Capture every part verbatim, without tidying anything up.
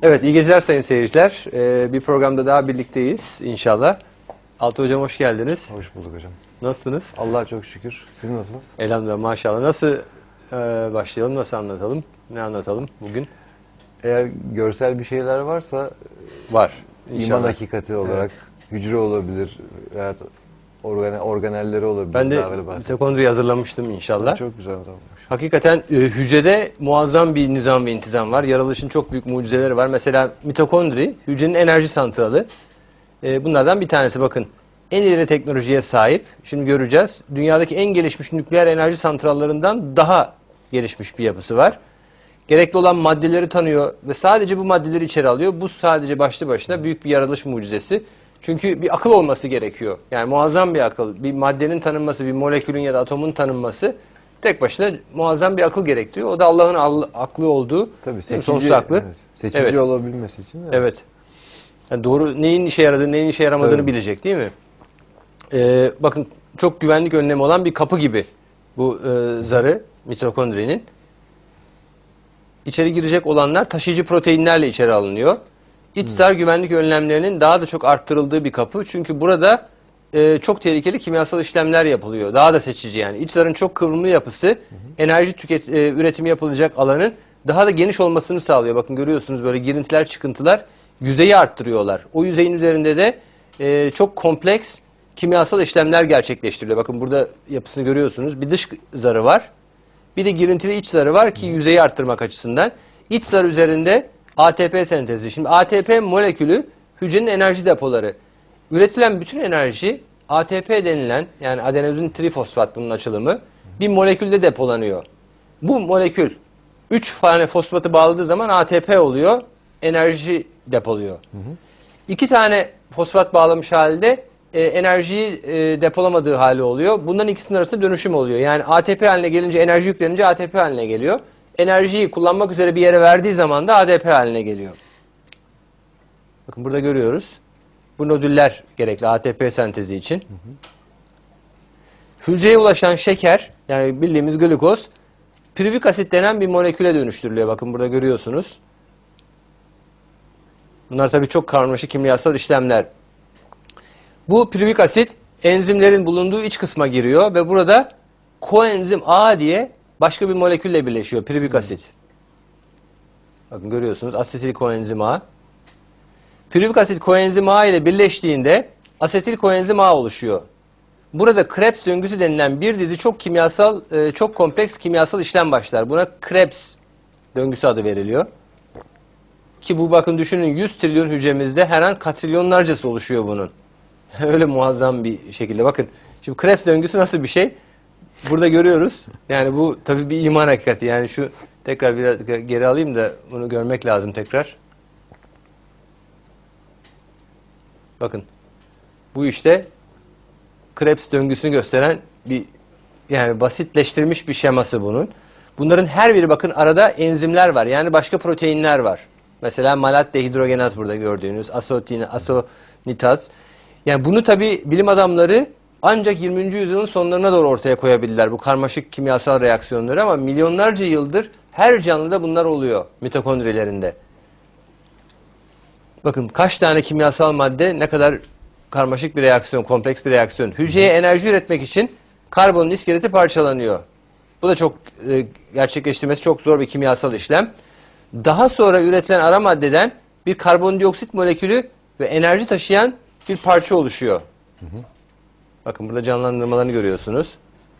Evet, iyi geceler sayın seyirciler. Ee, bir programda daha birlikteyiz inşallah. Altı hocam hoş geldiniz. Hoş bulduk hocam. Nasılsınız? Allah'a çok şükür. Siz nasılsınız? Elhamdülillah, maşallah. Nasıl e, başlayalım, nasıl anlatalım? Ne anlatalım bugün? Eğer görsel bir şeyler varsa Var. İnşallah. iman hakikati olarak evet. Hücre olabilir veya organ organelleri olabilir. Ben de mitokondriyi hazırlamıştım inşallah. Çok güzel olmuş. Hakikaten e, hücrede muazzam bir nizam ve intizam var. Yaratılışın çok büyük mucizeleri var. Mesela mitokondri hücrenin enerji santralı. E, bunlardan bir tanesi bakın. En ileri teknolojiye sahip. Şimdi göreceğiz. Dünyadaki en gelişmiş nükleer enerji santrallarından daha gelişmiş bir yapısı var. Gerekli olan maddeleri tanıyor ve sadece bu maddeleri içeri alıyor. Bu sadece başlı başına büyük bir yaratılış mucizesi. Çünkü bir akıl olması gerekiyor. Yani muazzam bir akıl. Bir maddenin tanınması, bir molekülün ya da atomun tanınması tek başına muazzam bir akıl gerektiriyor. O da Allah'ın aklı olduğu. Tabii seçici, sonsuz aklı. Evet, seçici evet. olabilmesi için. Evet. evet. Yani doğru neyin işe yaradığını, neyin işe yaramadığını Tabii. bilecek değil mi? Ee, bakın çok güvenlik önlemi olan bir kapı gibi bu e, zarı mitokondrinin. İçeri girecek olanlar taşıyıcı proteinlerle içeri alınıyor. İç zar hmm. güvenlik önlemlerinin daha da çok arttırıldığı bir kapı. Çünkü burada e, çok tehlikeli kimyasal işlemler yapılıyor. Daha da seçici yani. İç zarın çok kıvrımlı yapısı hmm. enerji tüket e, üretimi yapılacak alanın daha da geniş olmasını sağlıyor. Bakın görüyorsunuz böyle girintiler, çıkıntılar yüzeyi arttırıyorlar. O yüzeyin üzerinde de e, çok kompleks kimyasal işlemler gerçekleştiriliyor. Bakın burada yapısını görüyorsunuz. Bir dış zarı var. Bir de girintili iç zarı var ki yüzeyi arttırmak açısından. İç zar üzerinde A T P sentezi. Şimdi A T P molekülü hücrenin enerji depoları. Üretilen bütün enerji A T P denilen yani adenozin trifosfat bunun açılımı bir molekülde depolanıyor. Bu molekül üç tane fosfatı bağladığı zaman A T P oluyor. Enerji depoluyor. Hı hı. iki tane fosfat bağlamış halde e, enerjiyi e, depolamadığı hali oluyor. Bunların ikisinin arasında dönüşüm oluyor. Yani A T P haline gelince enerji yüklenince A T P haline geliyor. Enerjiyi kullanmak üzere bir yere verdiği zaman da A D P haline geliyor. Bakın burada görüyoruz. Bu nodüller gerekli A T P sentezi için. Hı hı. Hücreye ulaşan şeker yani bildiğimiz glikoz piruvik asit denen bir moleküle dönüştürülüyor. Bakın burada görüyorsunuz. Bunlar tabii çok karmaşık kimyasal işlemler. Bu piruvik asit enzimlerin bulunduğu iç kısma giriyor ve burada koenzim A diye başka bir molekülle birleşiyor. Piruvik asit. Bakın görüyorsunuz asetil koenzim A. Piruvik asit koenzim A ile birleştiğinde asetil koenzim A oluşuyor. Burada Krebs döngüsü denilen bir dizi çok kimyasal, çok kompleks kimyasal işlem başlar. Buna Krebs döngüsü adı veriliyor. Ki bu bakın düşünün yüz trilyon hücremizde her an katrilyonlarcası oluşuyor bunun. Öyle muazzam bir şekilde. Bakın şimdi Krebs döngüsü nasıl bir şey? Burada görüyoruz. Yani bu tabii bir iman hakikati. Yani şu tekrar biraz geri alayım da bunu görmek lazım tekrar. Bakın. Bu işte Krebs döngüsünü gösteren bir yani basitleştirilmiş bir şeması bunun. Bunların her biri bakın arada enzimler var. Yani başka proteinler var. Mesela malat dehidrogenaz burada gördüğünüz asotin, asonitaz. Yani bunu tabii bilim adamları ancak yirminci yüzyılın sonlarına doğru ortaya koyabilirler bu karmaşık kimyasal reaksiyonları ama milyonlarca yıldır her canlıda bunlar oluyor mitokondrilerinde. Bakın kaç tane kimyasal madde ne kadar karmaşık bir reaksiyon, kompleks bir reaksiyon. Hücreye enerji üretmek için karbonun iskeleti parçalanıyor. Bu da çok e, gerçekleştirmesi çok zor bir kimyasal işlem. Daha sonra üretilen ara maddeden bir karbondioksit molekülü ve enerji taşıyan bir parça oluşuyor. Hı hı. Bakın burada canlandırmalarını görüyorsunuz.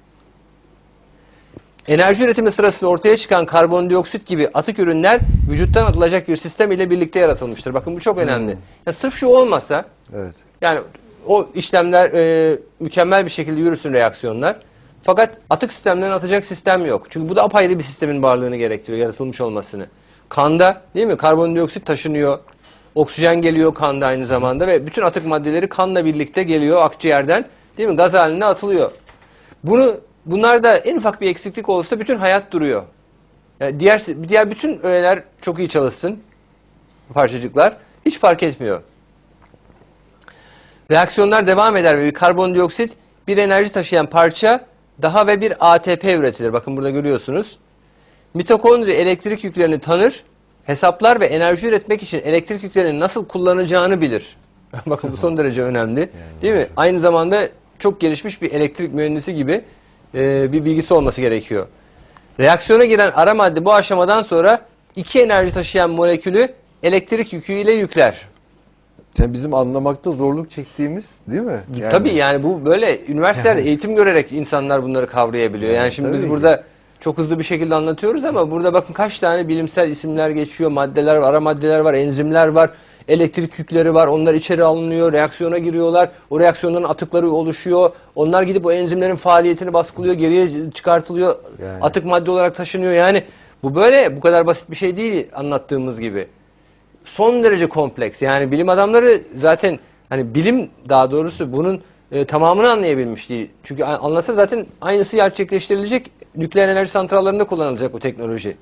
Enerji üretimi sırasında ortaya çıkan karbondioksit gibi atık ürünler vücuttan atılacak bir sistem ile birlikte yaratılmıştır. Bakın bu çok önemli. Hmm. Yani sırf şu olmasa, evet. yani o işlemler e, mükemmel bir şekilde yürüsün reaksiyonlar. Fakat atık sistemlerini atacak sistem yok. Çünkü bu da apayrı bir sistemin varlığını gerektiriyor, yaratılmış olmasını. Kanda değil mi? Karbondioksit taşınıyor. Oksijen geliyor kanda aynı zamanda ve bütün atık maddeleri kanla birlikte geliyor akciğerden. Değil mi? Gaz haline atılıyor. Bunu bunlarda en ufak bir eksiklik olursa bütün hayat duruyor. Yani diğer diğer bütün öğeler çok iyi çalışsın. Parçacıklar hiç fark etmiyor. Reaksiyonlar devam eder ve bir karbondioksit bir enerji taşıyan parça daha ve bir A T P üretilir. Bakın burada görüyorsunuz. Mitokondri elektrik yüklerini tanır hesaplar ve enerji üretmek için elektrik yüklerini nasıl kullanacağını bilir. Bakın bu son derece önemli. Yani değil mi? Aynı zamanda çok gelişmiş bir elektrik mühendisi gibi e, bir bilgisi olması gerekiyor. Reaksiyona giren ara madde bu aşamadan sonra iki enerji taşıyan molekülü elektrik yüküyle yükler. Yani bizim anlamakta zorluk çektiğimiz değil mi? Yani, Tabii yani bu böyle üniversitelerde eğitim görerek insanlar bunları kavrayabiliyor. Yani, yani şimdi biz ki. burada çok hızlı bir şekilde anlatıyoruz ama burada bakın kaç tane bilimsel isimler geçiyor, maddeler var, ara maddeler var, enzimler var, elektrik yükleri var, onlar içeri alınıyor, reaksiyona giriyorlar, o reaksiyonların atıkları oluşuyor, onlar gidip o enzimlerin faaliyetini baskılıyor, geriye çıkartılıyor, yani. Atık madde olarak taşınıyor. Yani bu böyle bu kadar basit bir şey değil anlattığımız gibi. Son derece kompleks. Yani bilim adamları zaten hani bilim daha doğrusu bunun e, tamamını anlayabilmiş değil. Çünkü anlasa zaten aynısı gerçekleştirilecek. Nükleer enerji santrallerinde kullanılacak bu teknoloji.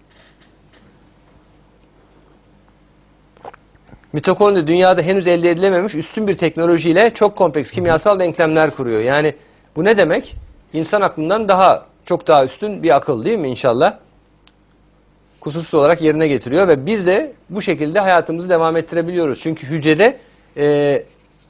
Mitokondri dünyada henüz elde edilememiş üstün bir teknolojiyle çok kompleks kimyasal denklemler kuruyor. Yani bu ne demek? İnsan aklından daha çok daha üstün bir akıl değil mi inşallah? Kusursuz olarak yerine getiriyor ve biz de bu şekilde hayatımızı devam ettirebiliyoruz. Çünkü hücrede e,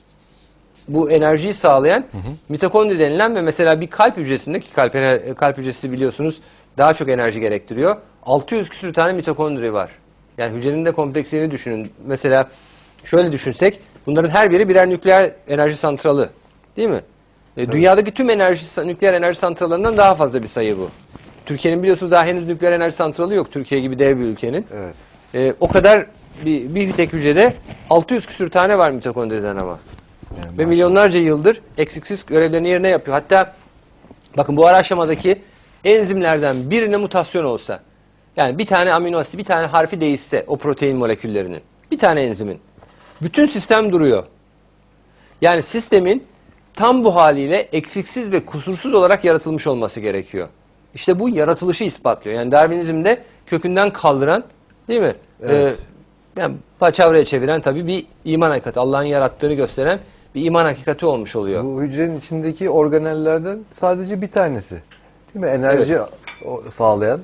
bu enerjiyi sağlayan hı hı. mitokondri denilen ve mesela bir kalp hücresindeki kalp, kalp hücresi biliyorsunuz daha çok enerji gerektiriyor. altı yüz küsur tane mitokondri var. Yani hücrenin de kompleksliğini düşünün. Mesela şöyle düşünsek bunların her biri birer nükleer enerji santralı değil mi? E, dünyadaki tüm enerji nükleer enerji santrallarından daha fazla bir sayı bu. Türkiye'nin biliyorsunuz daha henüz nükleer enerji santralı yok. Türkiye gibi dev bir ülkenin. Evet. Ee, o kadar bir, bir tek hücrede altı yüz küsür tane var mitokondriden ama. Yani ve milyonlarca yıldır eksiksiz görevlerini yerine yapıyor. Hatta bakın bu ara aşamadaki enzimlerden birine mutasyon olsa, yani bir tane amino asit, bir tane harfi değişse o protein moleküllerinin, bir tane enzimin, bütün sistem duruyor. Yani sistemin tam bu haliyle eksiksiz ve kusursuz olarak yaratılmış olması gerekiyor. İşte bu yaratılışı ispatlıyor. Yani Darwinizm'de kökünden kaldıran değil mi? Evet. Ee, yani paçavraya çeviren tabii bir iman hakikati. Allah'ın yarattığını gösteren bir iman hakikati olmuş oluyor. Bu hücrenin içindeki organellerden sadece bir tanesi. Değil mi? Enerji evet. sağlayan.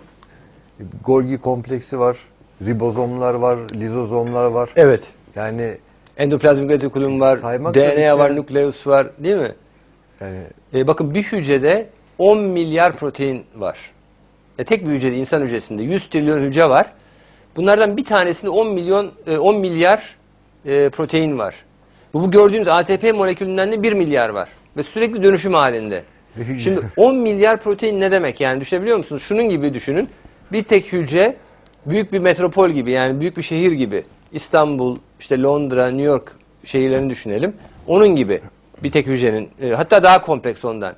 Golgi kompleksi var. Ribozomlar var. Lizozomlar var. Evet. Yani endoplazmik retikulum var. D N A var. Yani, nükleus var. Değil mi? Yani, ee, bakın bir hücrede on milyar protein var. E tek bir hücrede, insan hücresinde yüz trilyon hücre var. Bunlardan bir tanesinde on milyon on milyar e, protein var. Bu, bu gördüğünüz A T P molekülünden de bir milyar var ve sürekli dönüşüm halinde. Şimdi on milyar protein ne demek yani düşünebiliyor musunuz? Şunun gibi düşünün. Bir tek hücre büyük bir metropol gibi, yani büyük bir şehir gibi. İstanbul, işte Londra, New York şehirlerini düşünelim. Onun gibi bir tek hücrenin, e, hatta daha kompleks ondan.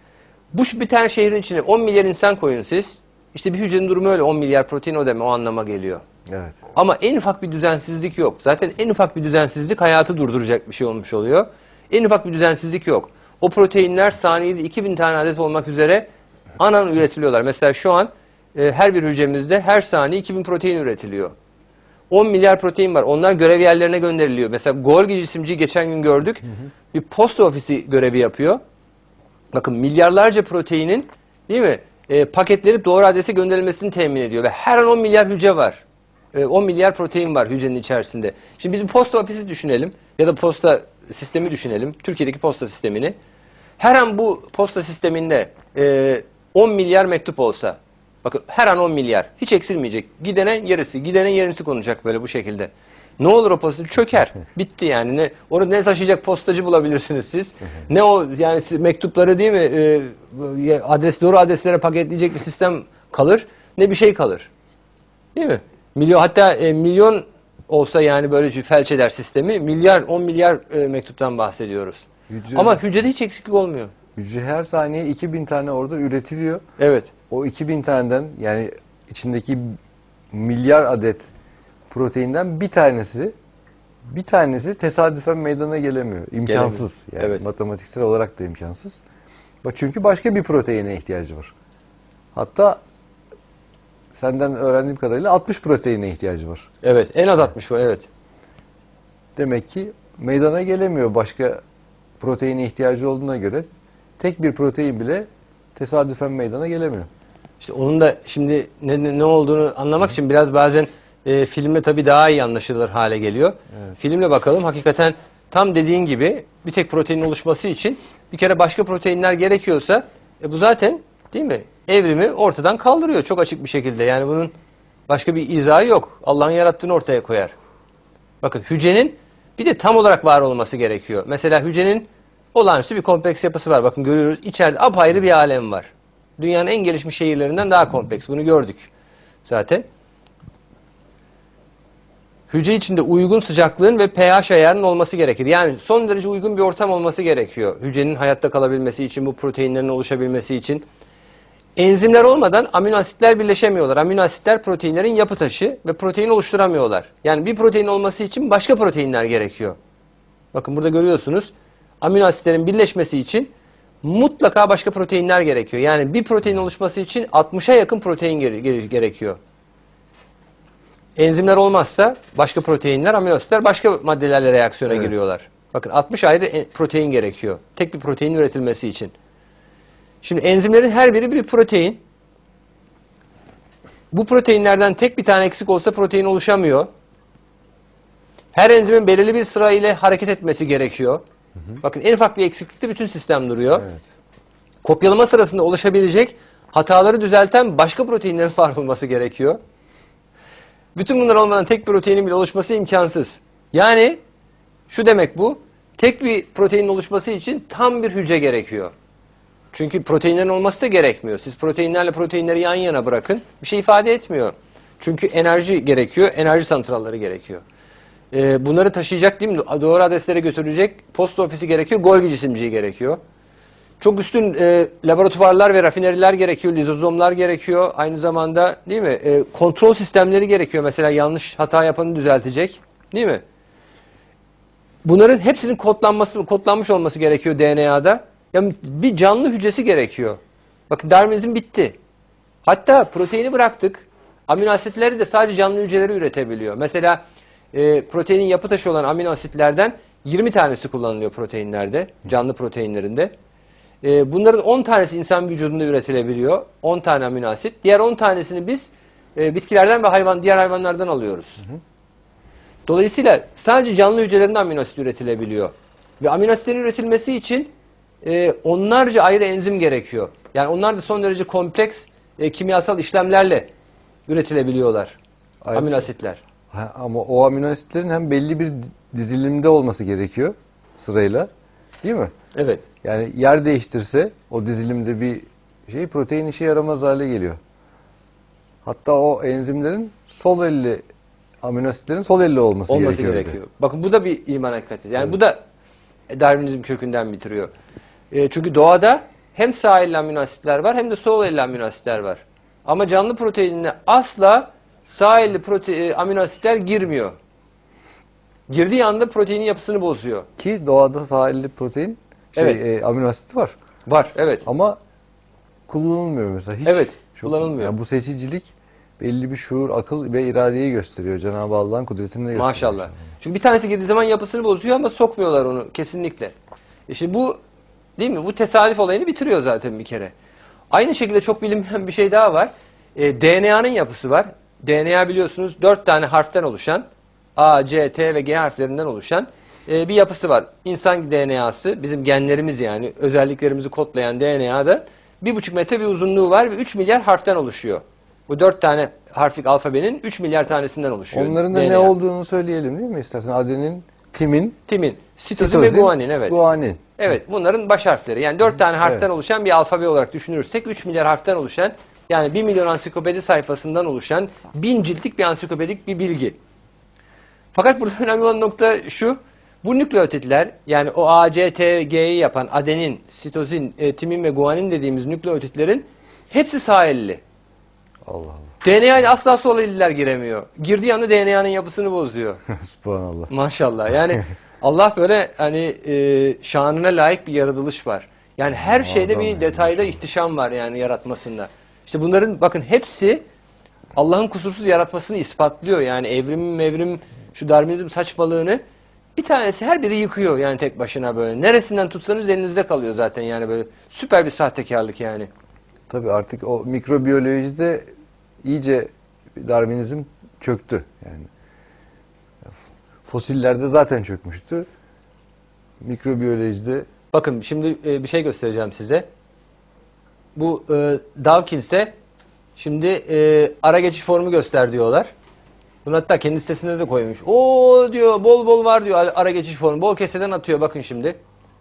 Bu bir tane şehrin içine on milyar insan koyun siz. İşte bir hücrenin durumu öyle, on milyar protein o deme, o anlama geliyor. Evet. Ama en ufak bir düzensizlik yok. Zaten en ufak bir düzensizlik hayatı durduracak bir şey olmuş oluyor. En ufak bir düzensizlik yok. O proteinler saniyede iki bin tane adet olmak üzere anan üretiliyorlar. Mesela şu an e, her bir hücremizde her saniye iki bin protein üretiliyor. on milyar protein var. Onlar görev yerlerine gönderiliyor. Mesela Golgi cisimciyi geçen gün gördük. Hı hı. Bir posta ofisi görevi yapıyor. Bakın milyarlarca proteinin değil mi? E, paketlenip doğru adrese gönderilmesini temin ediyor. Ve her an on milyar hücre var. E, on milyar protein var hücrenin içerisinde. Şimdi biz bir posta ofisi düşünelim. Ya da posta sistemi düşünelim. Türkiye'deki posta sistemini. Her an bu posta sisteminde e, on milyar mektup olsa. Bakın her an on milyar. Hiç eksilmeyecek. Gidenin yarısı. Gidenin yarısı konacak böyle bu şekilde. Ne olur o posta? Çöker. Bitti yani. Ne, onu ne taşıyacak postacı bulabilirsiniz siz. Ne o yani mektupları değil mi e, adres doğru adreslere paketleyecek bir sistem kalır. Ne bir şey kalır. Değil mi? Milyon, hatta e, milyon olsa yani böyle felç eder sistemi. Milyar, on milyar e, mektuptan bahsediyoruz. Hücre, Ama hücrede hiç eksiklik olmuyor. Hücre her saniye iki bin tane orada üretiliyor. Evet. O iki bin taneden yani içindeki milyar adet proteinden bir tanesi bir tanesi tesadüfen meydana gelemiyor. İmkansız. Gelemiyor. Yani evet. Matematiksel olarak da imkansız. Bak çünkü başka bir proteine ihtiyacı var. Hatta senden öğrendiğim kadarıyla altmış proteine ihtiyacı var. Evet, en az altmış var, evet. Demek ki meydana gelemiyor, başka proteine ihtiyacı olduğuna göre tek bir protein bile tesadüfen meydana gelemiyor. İşte onun da şimdi ne, ne olduğunu anlamak için biraz bazen E, filmle tabii daha iyi anlaşılır hale geliyor. Evet. Filmle bakalım, hakikaten tam dediğin gibi bir tek proteinin oluşması için bir kere başka proteinler gerekiyorsa e, bu zaten değil mi? Evrimi ortadan kaldırıyor çok açık bir şekilde. Yani bunun başka bir izahı yok. Allah'ın yarattığını ortaya koyar. Bakın hücrenin bir de tam olarak var olması gerekiyor. Mesela hücrenin olağanüstü bir kompleks yapısı var. Bakın görüyoruz, içeride apayrı bir alem var. Dünyanın en gelişmiş şehirlerinden daha kompleks. Bunu gördük zaten. Hücre içinde uygun sıcaklığın ve pH ayarının olması gerekir. Yani son derece uygun bir ortam olması gerekiyor. Hücrenin hayatta kalabilmesi için, bu proteinlerin oluşabilmesi için. Enzimler olmadan amino asitler birleşemiyorlar. Amino asitler proteinlerin yapı taşı ve protein oluşturamıyorlar. Yani bir protein olması için başka proteinler gerekiyor. Bakın burada görüyorsunuz, amino asitlerin birleşmesi için mutlaka başka proteinler gerekiyor. Yani bir protein oluşması için altmışa yakın protein gere gerekiyor. Enzimler olmazsa başka proteinler, amino asitler başka maddelerle reaksiyona evet. giriyorlar. Bakın altmış ayrı protein gerekiyor. Tek bir protein üretilmesi için. Şimdi enzimlerin her biri bir protein. Bu proteinlerden tek bir tane eksik olsa protein oluşamıyor. Her enzimin belirli bir sıra ile hareket etmesi gerekiyor. Hı hı. Bakın en ufak bir eksiklikte bütün sistem duruyor. Evet. Kopyalama sırasında oluşabilecek hataları düzelten başka proteinlerin var olması gerekiyor. Bütün bunlar olmadan tek proteinin bile oluşması imkansız. Yani şu demek bu, tek bir proteinin oluşması için tam bir hücre gerekiyor. Çünkü proteinlerin olması da gerekmiyor. Siz proteinlerle proteinleri yan yana bırakın, bir şey ifade etmiyor. Çünkü enerji gerekiyor, enerji santralları gerekiyor. Ee, bunları taşıyacak değil mi? Doğru adreslere götürecek posta ofisi gerekiyor, Golgi cisimciği gerekiyor. Çok üstün e, laboratuvarlar ve rafineriler gerekiyor, lizozomlar gerekiyor. Aynı zamanda değil mi? E, kontrol sistemleri gerekiyor. Mesela yanlış hata yapanı düzeltecek, değil mi? Bunların hepsinin kodlanması, kodlanmış olması gerekiyor D N A'da. Yani bir canlı hücresi gerekiyor. Bakın Darwinizm bitti. Hatta proteini bıraktık. Amino asitleri de sadece canlı hücreleri üretebiliyor. Mesela e, proteinin yapı taşı olan amino asitlerden yirmi tanesi kullanılıyor proteinlerde, canlı proteinlerinde. E, bunların on tanesi insan vücudunda üretilebiliyor. on tane amino asit. Diğer on tanesini biz e, bitkilerden ve hayvan, diğer hayvanlardan alıyoruz. Hı hı. Dolayısıyla sadece canlı hücrelerinde amino asit üretilebiliyor. Ve amino asitlerin üretilmesi için e, onlarca ayrı enzim gerekiyor. Yani onlar da son derece kompleks e, kimyasal işlemlerle üretilebiliyorlar. Ayrıca, amino asitler. Ha, ama o amino asitlerin hem belli bir dizilimde olması gerekiyor sırayla. Değil mi? Evet. Yani yer değiştirse o dizilimde bir şey, protein işe yaramaz hale geliyor. Hatta o enzimlerin sol elli, amino asitlerin sol elli olması, olması gerekiyor. gerekiyor. Bakın bu da bir iman hakikati. Yani evet. Bu da Darwinizm kökünden bitiriyor. E, çünkü doğada hem sağ elli amino asitler var hem de sol elli amino asitler var. Ama canlı proteinine asla sağ elli prote amino asitler girmiyor. Girdiği anda proteinin yapısını bozuyor. Ki doğada sağ elli protein şey, evet. e, amino asit var. Var, evet. Ama kullanılmıyor mesela. Hiç evet, çok, kullanılmıyor. Yani bu seçicilik belli bir şuur, akıl ve iradeyi gösteriyor. Cenab-ı Allah'ın kudretini de gösteriyor. Maşallah. Çünkü bir tanesi girdiği zaman yapısını bozuyor ama sokmuyorlar onu kesinlikle. E şimdi bu, değil mi? Bu tesadüf olayını bitiriyor zaten bir kere. Aynı şekilde çok bilinmeyen bir şey daha var. E, D N A'nın yapısı var. D N A biliyorsunuz dört tane harften oluşan, A, C, T ve G harflerinden oluşan e, bir yapısı var. İnsan D N A'sı, bizim genlerimiz yani özelliklerimizi kodlayan D N A'da bir buçuk metre bir uzunluğu var ve üç milyar harften oluşuyor. Bu dört tane harflik alfabenin üç milyar tanesinden oluşuyor. Onların da D N A. Ne olduğunu söyleyelim değil mi istersen? Adenin, timin, timin, sitozin, sitozin ve guanin. Evet. Guanin. Evet, bunların baş harfleri. Yani dört tane harften evet. oluşan bir alfabe olarak düşünürsek üç milyar harften oluşan, yani bir milyon ansiklopedi sayfasından oluşan bin ciltlik bir ansiklopedik bir bilgi. Fakat burada önemli olan nokta şu, bu nükleotitler, yani o A, C, T, G'yi yapan adenin, sitozin, e, timin ve guanin dediğimiz nükleotitlerin hepsi sağ elli. Allah Allah. D N A'ya asla sol elliler giremiyor. Girdiği anda D N A'nın yapısını bozuyor. Subhanallah. Maşallah. Yani Allah böyle hani e, şanına layık bir yaratılış var. Yani her Muazzam şeyde bir detayda yani. ihtişam var yani yaratmasında. İşte bunların bakın hepsi Allah'ın kusursuz yaratmasını ispatlıyor. Yani evrim mevrim şu Darwinizm saçmalığını bir tanesi her biri yıkıyor yani tek başına böyle. Neresinden tutsanız elinizde kalıyor zaten yani böyle süper bir sahtekarlık yani. Tabii artık o mikrobiyolojide iyice Darwinizm çöktü. Yani fosillerde zaten çökmüştü. Mikrobiyolojide Bakın şimdi e, bir şey göstereceğim size. Bu e, Dawkins'e şimdi e, ara geçiş formu göster diyorlar. Bunu hatta kendi sitesinde de koymuş. O diyor bol bol var diyor ara geçiş formu. Bol keseden atıyor bakın şimdi.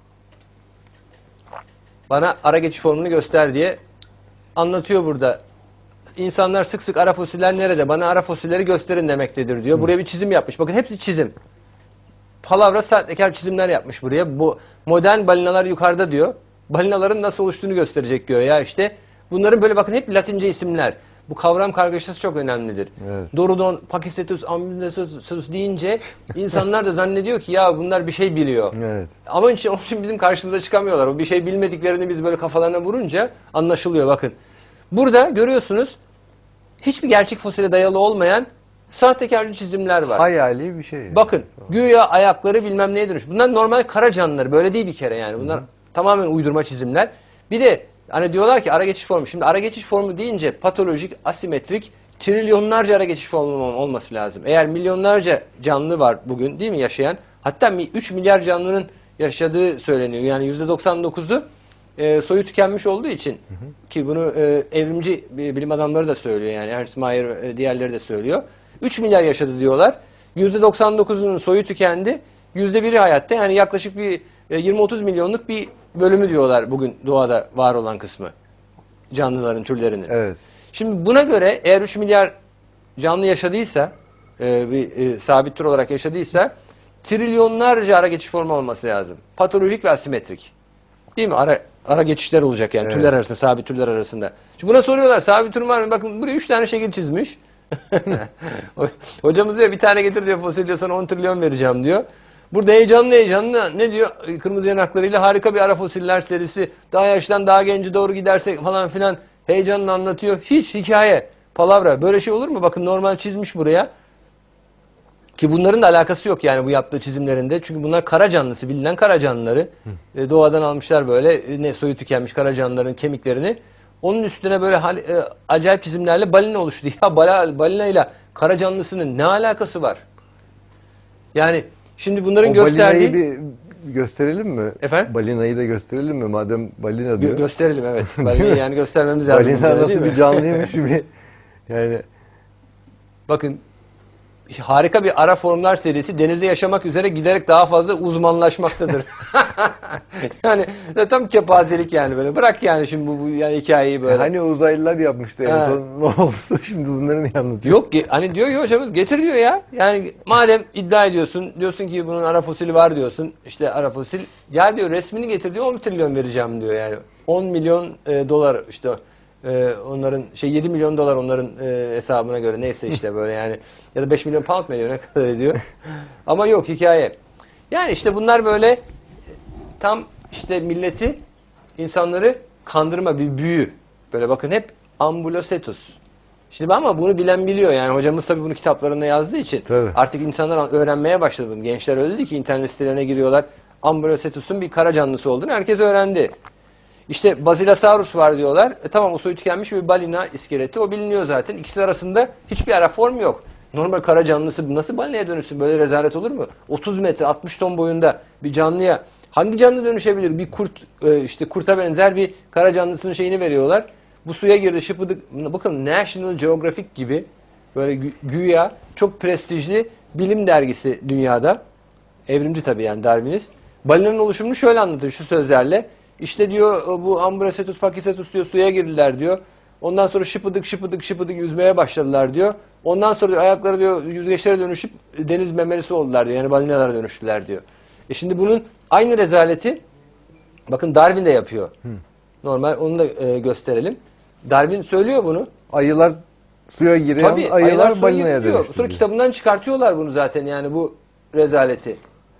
Bana ara geçiş formunu göster diye anlatıyor burada. İnsanlar sık sık ara fosiller nerede? Bana ara fosilleri gösterin demektedir diyor. Buraya bir çizim yapmış. Bakın hepsi çizim. Palavra sahtekar çizimler yapmış buraya. Bu modern balinalar yukarıda diyor. Balinaların nasıl oluştuğunu gösterecek diyor ya işte. Bunların böyle bakın hep Latince isimler. Bu kavram kargaşası çok önemlidir. Evet. Dorodon, Pakicetus, Ambliosus deyince insanlar da zannediyor ki ya bunlar bir şey biliyor. Evet. Ama için, onun için bizim karşımıza çıkamıyorlar. O bir şey bilmediklerini biz böyle kafalarına vurunca anlaşılıyor bakın. Burada görüyorsunuz hiçbir gerçek fosile dayalı olmayan sahtekarcı çizimler var. Hayali bir şey. Yani. Bakın güya ayakları bilmem neye dönüş. Bunlar normal kara canlıları. Böyle değil bir kere yani. Bunlar Hı-hı. tamamen uydurma çizimler. Bir de hani diyorlar ki ara geçiş formu. Şimdi ara geçiş formu deyince patolojik, asimetrik, trilyonlarca ara geçiş formu olması lazım. Eğer milyonlarca canlı var bugün değil mi yaşayan? Hatta üç milyar canlının yaşadığı söyleniyor. Yani yüzde doksan dokuzu e, soyu tükenmiş olduğu için hı hı. ki bunu e, evrimci bilim adamları da söylüyor. Yani Ernst Mayr e, diğerleri de söylüyor. üç milyar yaşadı diyorlar. yüzde doksan dokuzunun soyu tükendi. yüzde biri hayatta. Yani yaklaşık bir yirmi otuz milyonluk bir bölümü diyorlar bugün doğada var olan kısmı. Canlıların türlerinin. Evet. Şimdi buna göre eğer üç milyar canlı yaşadıysa, e, bir e, sabit tür olarak yaşadıysa trilyonlarca ara geçiş formu olması lazım. Patolojik ve asimetrik. Değil mi? Ara, ara geçişler olacak yani evet. Türler arasında, sabit türler arasında. Şimdi buna soruyorlar sabit tür var mı? Bakın buraya üç tane şekil çizmiş. Hocamız diyor bir tane getir diyor fosil diyor sana on trilyon vereceğim diyor. Burada heyecanlı heyecanlı ne diyor? Kırmızı yanaklarıyla harika bir ara fosiller serisi. Daha yaştan daha genci doğru gidersek falan filan heyecanla anlatıyor. Hiç hikaye, palavra. Böyle şey olur mu? Bakın normal çizmiş buraya. Ki bunların da alakası yok yani bu yaptığı çizimlerinde. Çünkü bunlar kara canlısı, bilinen kara canlıları. E, doğadan almışlar böyle ne soyu tükenmiş kara canlıların kemiklerini. Onun üstüne böyle hal, e, acayip çizimlerle balina oluştu. Ya bala, balina ile kara canlısının ne alakası var? Yani şimdi bunların o gösterdiği... balinayı bir gösterelim mi? Efendim? Balinayı da gösterelim mi? Madem balina diyor. Gö gösterelim evet. Balinayı yani göstermemiz lazım. Balina nasıl bir canlıymış bir... Yani... Bakın harika bir ara formlar serisi denizde yaşamak üzere giderek daha fazla uzmanlaşmaktadır. Yani tam kepazelik yani böyle. Bırak yani şimdi bu, bu yani hikayeyi böyle. Hani uzaylılar yapmıştı en son ne oldu şimdi bunları niye anlatıyor? Yok hani diyor ki hocamız getir diyor ya. Yani madem iddia ediyorsun diyorsun ki bunun ara fosili var diyorsun. İşte ara fosil ya diyor resmini getir diyor on trilyon vereceğim diyor yani. on milyon e, dolar işte Ee, onların şey yedi milyon dolar onların e, hesabına göre neyse işte böyle yani ya da beş milyon pound mu ediyor ne kadar ediyor ama yok hikaye yani işte bunlar böyle tam işte milleti insanları kandırma bir büyü böyle bakın hep ambulosetus şimdi ama bunu bilen biliyor yani hocamız tabii bunu kitaplarında yazdığı için tabii. Artık insanlar öğrenmeye başladı bunu gençler öyle değil ki internet sitelerine giriyorlar ambulosetus'un bir kara canlısı olduğunu herkes öğrendi. İşte Basilosaurus var diyorlar. E tamam o soyu tükenmiş bir balina iskeleti. O biliniyor zaten. İkisi arasında hiçbir ara form yok. Normal kara canlısı nasıl balinaya dönüşsün? Böyle rezalet olur mu? otuz metre altmış ton boyunda bir canlıya hangi canlı dönüşebilir? Bir kurt işte kurta benzer bir kara canlısının şeyini veriyorlar. Bu suya girdi şıpıdık. Bakın National Geographic gibi böyle güya çok prestijli bilim dergisi dünyada. Evrimci tabii yani Darwinist. Balinanın oluşumunu şöyle anlatıyor şu sözlerle. İşte diyor bu Ambulosetus, Pakicetus diyor suya girdiler diyor. Ondan sonra şıpıdık şıpıdık şıpıdık yüzmeye başladılar diyor. Ondan sonra diyor, ayakları diyor yüzgeçlere dönüşüp deniz memelisi oldular diyor. Yani balinalara dönüştüler diyor. E şimdi bunun aynı rezaleti bakın Darwin de yapıyor. Hı. Normal onu da e, gösterelim. Darwin söylüyor bunu. Ayılar suya giriyor. Tabii, ayılar, ayılar balinaya dönüştü. Sonra kitabından çıkartıyorlar bunu zaten yani bu rezaleti.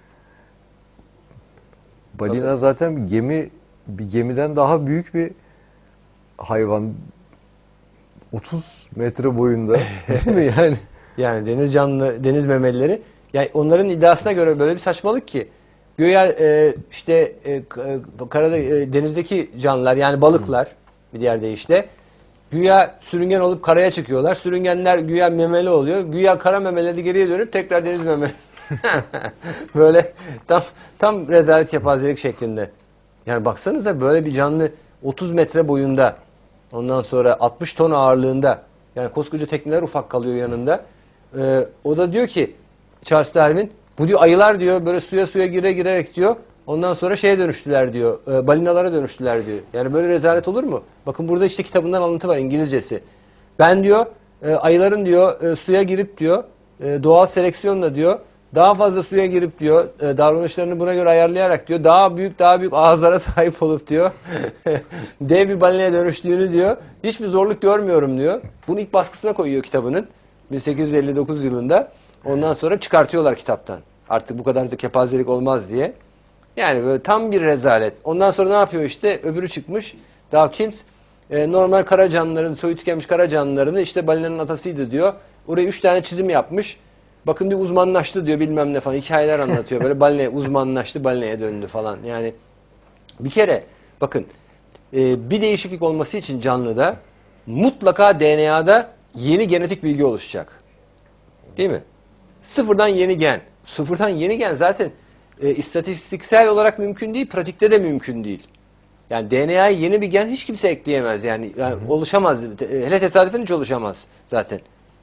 Balina Tabii. zaten bir gemi bir gemiden daha büyük bir hayvan. otuz metre boyunda değil mi yani? Yani deniz canlı, deniz memelileri. Yani onların iddiasına göre böyle bir saçmalık ki. Güya e, işte e, karada e, denizdeki canlılar yani balıklar bir diğer deyişle Güya sürüngen olup karaya çıkıyorlar. Sürüngenler güya memeli oluyor. Güya kara memeleri geriye dönüp tekrar deniz memeli. Böyle tam tam rezalet kepazelik şeklinde. Yani baksanıza böyle bir canlı otuz metre boyunda, ondan sonra altmış ton ağırlığında, yani koskoca tekneler ufak kalıyor yanında. Ee, o da diyor ki Charles Darwin, bu diyor ayılar diyor böyle suya suya gire girerek diyor ondan sonra şeye dönüştüler diyor, e, balinalara dönüştüler diyor. Yani böyle rezalet olur mu? Bakın burada işte kitabından alıntı var, İngilizcesi. Ben diyor e, ayıların diyor e, suya girip diyor e, doğal seleksiyonla diyor daha fazla suya girip diyor e, davranışlarını buna göre ayarlayarak diyor daha büyük daha büyük ağızlara sahip olup diyor dev bir balinaya dönüştüğünü diyor hiçbir zorluk görmüyorum diyor. Bunu ilk baskısına koyuyor kitabının bin sekiz yüz elli dokuz yılında. Ondan sonra çıkartıyorlar kitaptan. Artık bu kadar da kepazelik olmaz diye. Yani böyle tam bir rezalet. Ondan sonra ne yapıyor işte? Öbürü çıkmış. Dawkins e, normal kara canlıların, soyu tükenmiş kara canlılarını işte balinanın atasıydı diyor. Oraya üç tane çizim yapmış. Bakın diyor uzmanlaştı diyor bilmem ne falan. Hikayeler anlatıyor. Böyle balinaya uzmanlaştı, balinaya döndü falan. Yani bir kere bakın e, bir değişiklik olması için canlıda mutlaka D N A'da yeni genetik bilgi oluşacak. Değil mi? Sıfırdan yeni gen. Sıfırdan yeni gen zaten e, istatistiksel olarak mümkün değil, pratikte de mümkün değil. Yani D N A'ya yeni bir gen hiç kimse ekleyemez. Yani, yani oluşamaz. Hele tesadüfen hiç oluşamaz zaten.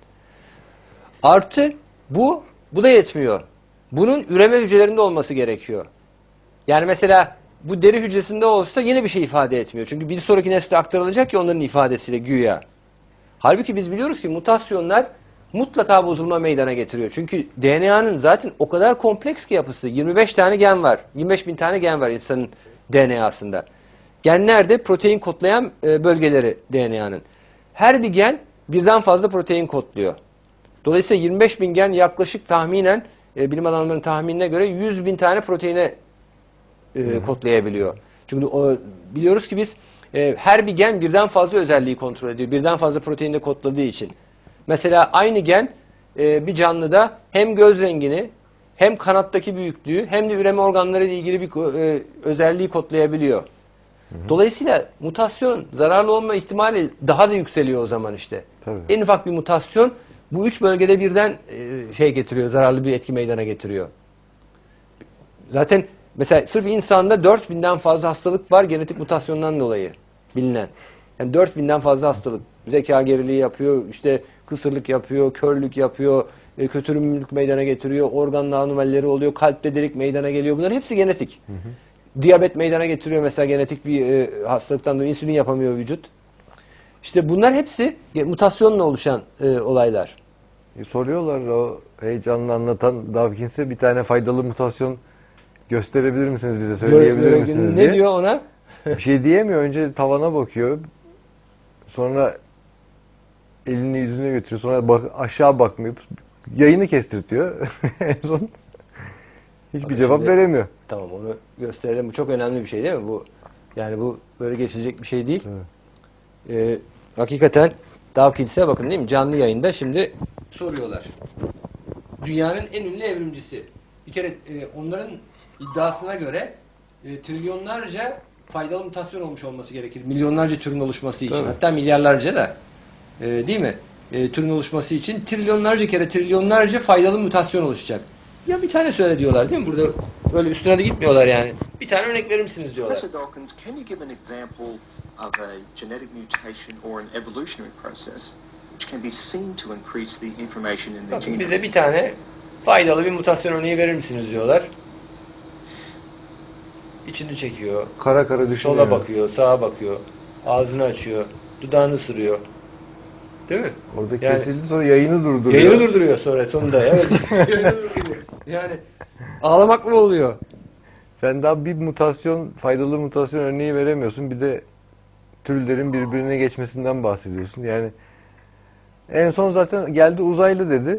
Artı bu, bu da yetmiyor. Bunun üreme hücrelerinde olması gerekiyor. Yani mesela bu deri hücresinde olsa yine bir şey ifade etmiyor. Çünkü bir sonraki nesle aktarılacak ki onların ifadesiyle güya. Halbuki biz biliyoruz ki mutasyonlar mutlaka bozulma meydana getiriyor. Çünkü D N A'nın zaten o kadar kompleks ki yapısı. yirmi beş tane gen var. yirmi beş bin tane gen var insanın D N A'sında. Genler de protein kodlayan bölgeleri D N A'nın. Her bir gen birden fazla protein kodluyor. Dolayısıyla yirmi beş bin gen yaklaşık tahminen bilim adamlarının tahminine göre yüz bin tane proteine e, kodlayabiliyor. Çünkü o, biliyoruz ki biz e, her bir gen birden fazla özelliği kontrol ediyor. Birden fazla proteinde kodladığı için. Mesela aynı gen e, bir canlıda hem göz rengini hem kanattaki büyüklüğü hem de üreme organları ile ilgili bir e, özelliği kodlayabiliyor. Hı hı. Dolayısıyla mutasyon zararlı olma ihtimali daha da yükseliyor o zaman işte. Tabii. En ufak bir mutasyon bu üç bölgede birden e, şey getiriyor, zararlı bir etki meydana getiriyor. Zaten mesela sırf insanda dört binden fazla hastalık var genetik mutasyondan dolayı bilinen. Yani dört binden fazla hastalık. Zeka geriliği yapıyor, işte kısırlık yapıyor, körlük yapıyor, e, kötürümlülük meydana getiriyor, organ anomalileri oluyor, kalpte delik meydana geliyor. Bunların hepsi genetik. Hı hı. Diyabet meydana getiriyor mesela genetik bir e, hastalıktan dolayı insülin yapamıyor vücut. İşte bunlar hepsi mutasyonla oluşan e, olaylar. E, soruyorlar o heyecanlı anlatan Dawkins'e bir tane faydalı mutasyon gösterebilir misiniz bize, söyleyebilir Göre, misiniz ne diye. Ne diyor ona? Bir şey diyemiyor. Önce tavana bakıyor. Sonra elini yüzüne götürüyor. Sonra bak, aşağı bakmıyor. Yayını kestirtiyor. En son hiçbir Abi cevap şimdi, veremiyor. Tamam, onu gösterelim. Bu çok önemli bir şey değil mi? Bu yani bu böyle geçilecek bir şey değil. Ee, hakikaten Dawkins'e bakın değil mi? Canlı yayında şimdi soruyorlar. Dünyanın en ünlü evrimcisi. Bir kere e, onların iddiasına göre e, trilyonlarca faydalı mutasyon olmuş olması gerekir. Milyonlarca türün oluşması için. Tabii. Hatta milyarlarca da. E, değil mi? E, türün oluşması için trilyonlarca kere trilyonlarca faydalı mutasyon oluşacak. Ya bir tane söyle diyorlar değil mi? Burada öyle üstüne de gitmiyorlar yani. Bir tane örnek verir misiniz diyorlar. Professor Dawkins, can you give an example of a genetic mutation or an evolutionary process which can be seen to increase the information in the Bakın genome? bize bir tane faydalı bir mutasyon örneği verir misiniz diyorlar. İçini çekiyor. Kara kara düşünüyor. Sola bakıyor, sağa bakıyor. Ağzını açıyor. Dudağını ısırıyor. Değil mi? Orada yani, kesildi, sonra yayını durduruyor. Yayını durduruyor sonra sonunda. Evet. Yayını durduruyor. Yani ağlamak mı oluyor? Sen daha bir mutasyon, faydalı mutasyon örneği veremiyorsun. Bir de türlerin birbirine geçmesinden bahsediyorsun. Yani en son zaten geldi uzaylı dedi.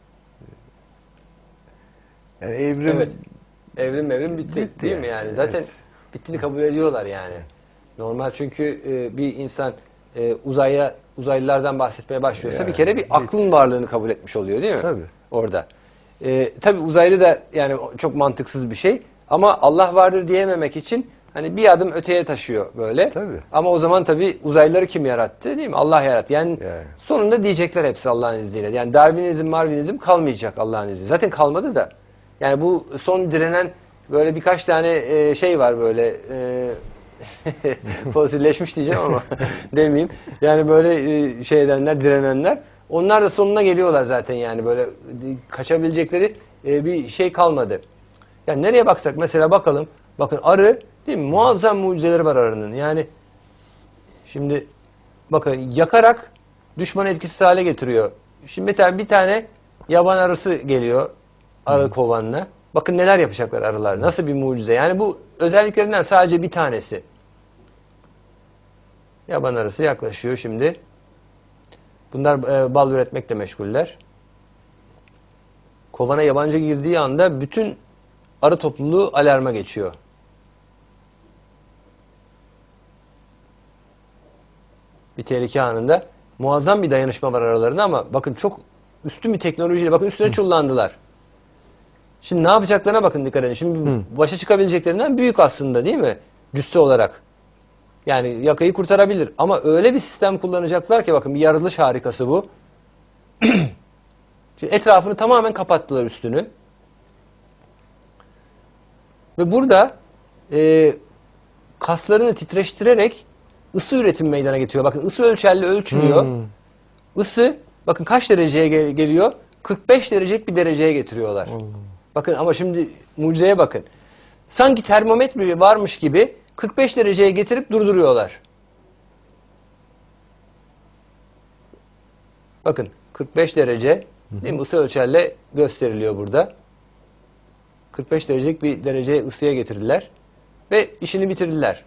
Yani evrim... Evet. Evrim evrim bitti, bitti değil yani. mi yani? Zaten evet. Bittiğini kabul ediyorlar yani. Normal, çünkü e, bir insan e, uzaya uzaylılardan bahsetmeye başlıyorsa yani, bir kere bir aklın hiç. varlığını kabul etmiş oluyor değil mi? Tabii. Orada. E, tabii uzaylı da yani çok mantıksız bir şey. Ama Allah vardır diyememek için hani bir adım öteye taşıyor böyle. Tabii. Ama o zaman tabii uzaylıları kim yarattı değil mi? Allah yarattı. Yani, Yani. sonunda diyecekler hepsi Allah'ın izniyle. Yani Darwinizm, Marvinizm kalmayacak Allah'ın izniyle. Zaten kalmadı da. Yani bu son direnen böyle birkaç tane e, şey var böyle e, fosilleşmiş diyeceğim ama demeyeyim. Yani böyle e, şey edenler, direnenler. Onlar da sonuna geliyorlar zaten yani böyle kaçabilecekleri e, bir şey kalmadı. Yani nereye baksak mesela bakalım. Bakın arı değil mi? Muazzam mucizeleri var arının. Yani şimdi bakın yakarak düşmanı etkisiz hale getiriyor. Şimdi mesela bir tane yaban arısı geliyor arı hmm. kovanına. Bakın neler yapacaklar arılar. Nasıl bir mucize. Yani bu özelliklerinden sadece bir tanesi. Yaban arısı yaklaşıyor şimdi. Bunlar e, bal üretmekle meşguller. Kovana yabancı girdiği anda bütün arı topluluğu alarma geçiyor. Bir tehlike anında muazzam bir dayanışma var aralarında ama bakın çok üstün bir teknolojiyle bakın üstüne çullandılar. Şimdi ne yapacaklarına bakın dikkat edin. Şimdi Hı. başa çıkabileceklerinden büyük aslında değil mi? Cüsse olarak. Yani yakayı kurtarabilir. Ama öyle bir sistem kullanacaklar ki bakın bir yaratılış harikası bu. Şimdi etrafını tamamen kapattılar üstünü. Ve burada e, kaslarını titreştirerek ısı üretim meydana getiriyor. Bakın ısı ölçerli ölçülüyor. Hmm. Isı bakın kaç dereceye gel geliyor? kırk beş derecelik bir dereceye getiriyorlar. Hmm. Bakın ama şimdi mucizeye bakın. Sanki termometre varmış gibi kırk beş dereceye getirip durduruyorlar. Bakın kırk beş derece değil mi? Isı ölçerle gösteriliyor burada. kırk beş derecelik bir dereceye ısıya getirdiler ve işini bitirdiler.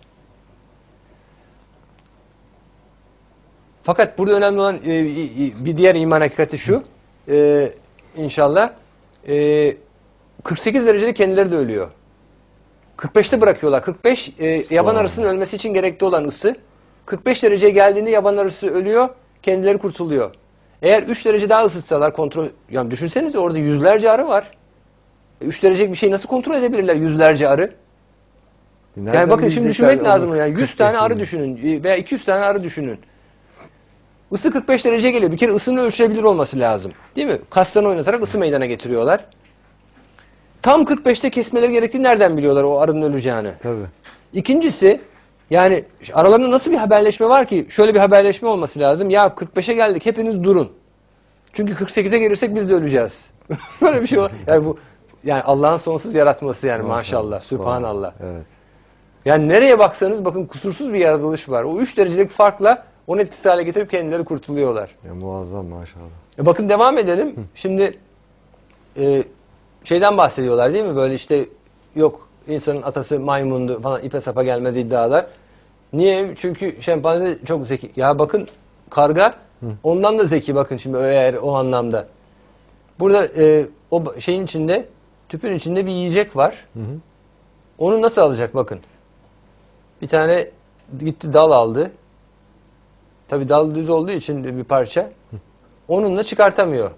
Fakat burada önemli olan e, bir diğer iman hakikati şu, e, inşallah e, kırk sekiz derecede kendileri de ölüyor. kırk beşte bırakıyorlar. kırk beş e, yaban arısının ölmesi için gerekli olan ısı. kırk beş dereceye geldiğinde yaban arısı ölüyor, kendileri kurtuluyor. Eğer üç derece daha ısıtsalar kontrol, yani düşünsenize orada yüzlerce arı var. üç derecelik bir şeyi nasıl kontrol edebilirler yüzlerce arı? Nereden yani bakın şimdi düşünmek lazım. Yani yüz tane arı düşünün veya iki yüz tane arı düşünün. Isı kırk beş dereceye geliyor. Bir kere ısının ölçülebilir olması lazım. Değil mi? Kaslarını oynatarak ısı meydana getiriyorlar. Tam kırk beşte kesmeleri gerektiğini nereden biliyorlar o arının öleceğini? Tabii. İkincisi yani aralarında nasıl bir haberleşme var ki? Şöyle bir haberleşme olması lazım. Ya kırk beşe geldik hepiniz durun. Çünkü kırk sekize gelirsek biz de öleceğiz. Böyle bir şey var. Yani bu yani Allah'ın sonsuz yaratması yani maşallah. maşallah Sübhanallah. Evet. Yani nereye baksanız bakın kusursuz bir yaratılış var. O üç derecelik farkla onu etkisiz hale getirip kendileri kurtuluyorlar. Ya, muazzam maşallah. E bakın devam edelim. Hı. Şimdi e, şeyden bahsediyorlar değil mi? Böyle işte yok insanın atası maymundu falan ipe sapa gelmez iddialar. Niye? Çünkü şempanze çok zeki. Ya bakın karga Hı. ondan da zeki bakın şimdi eğer o anlamda. Burada e, o şeyin içinde tüpün içinde bir yiyecek var. Hı hı. Onu nasıl alacak bakın. Bir tane gitti dal aldı. Tabii dal düz olduğu için bir parça. Onunla çıkartamıyor.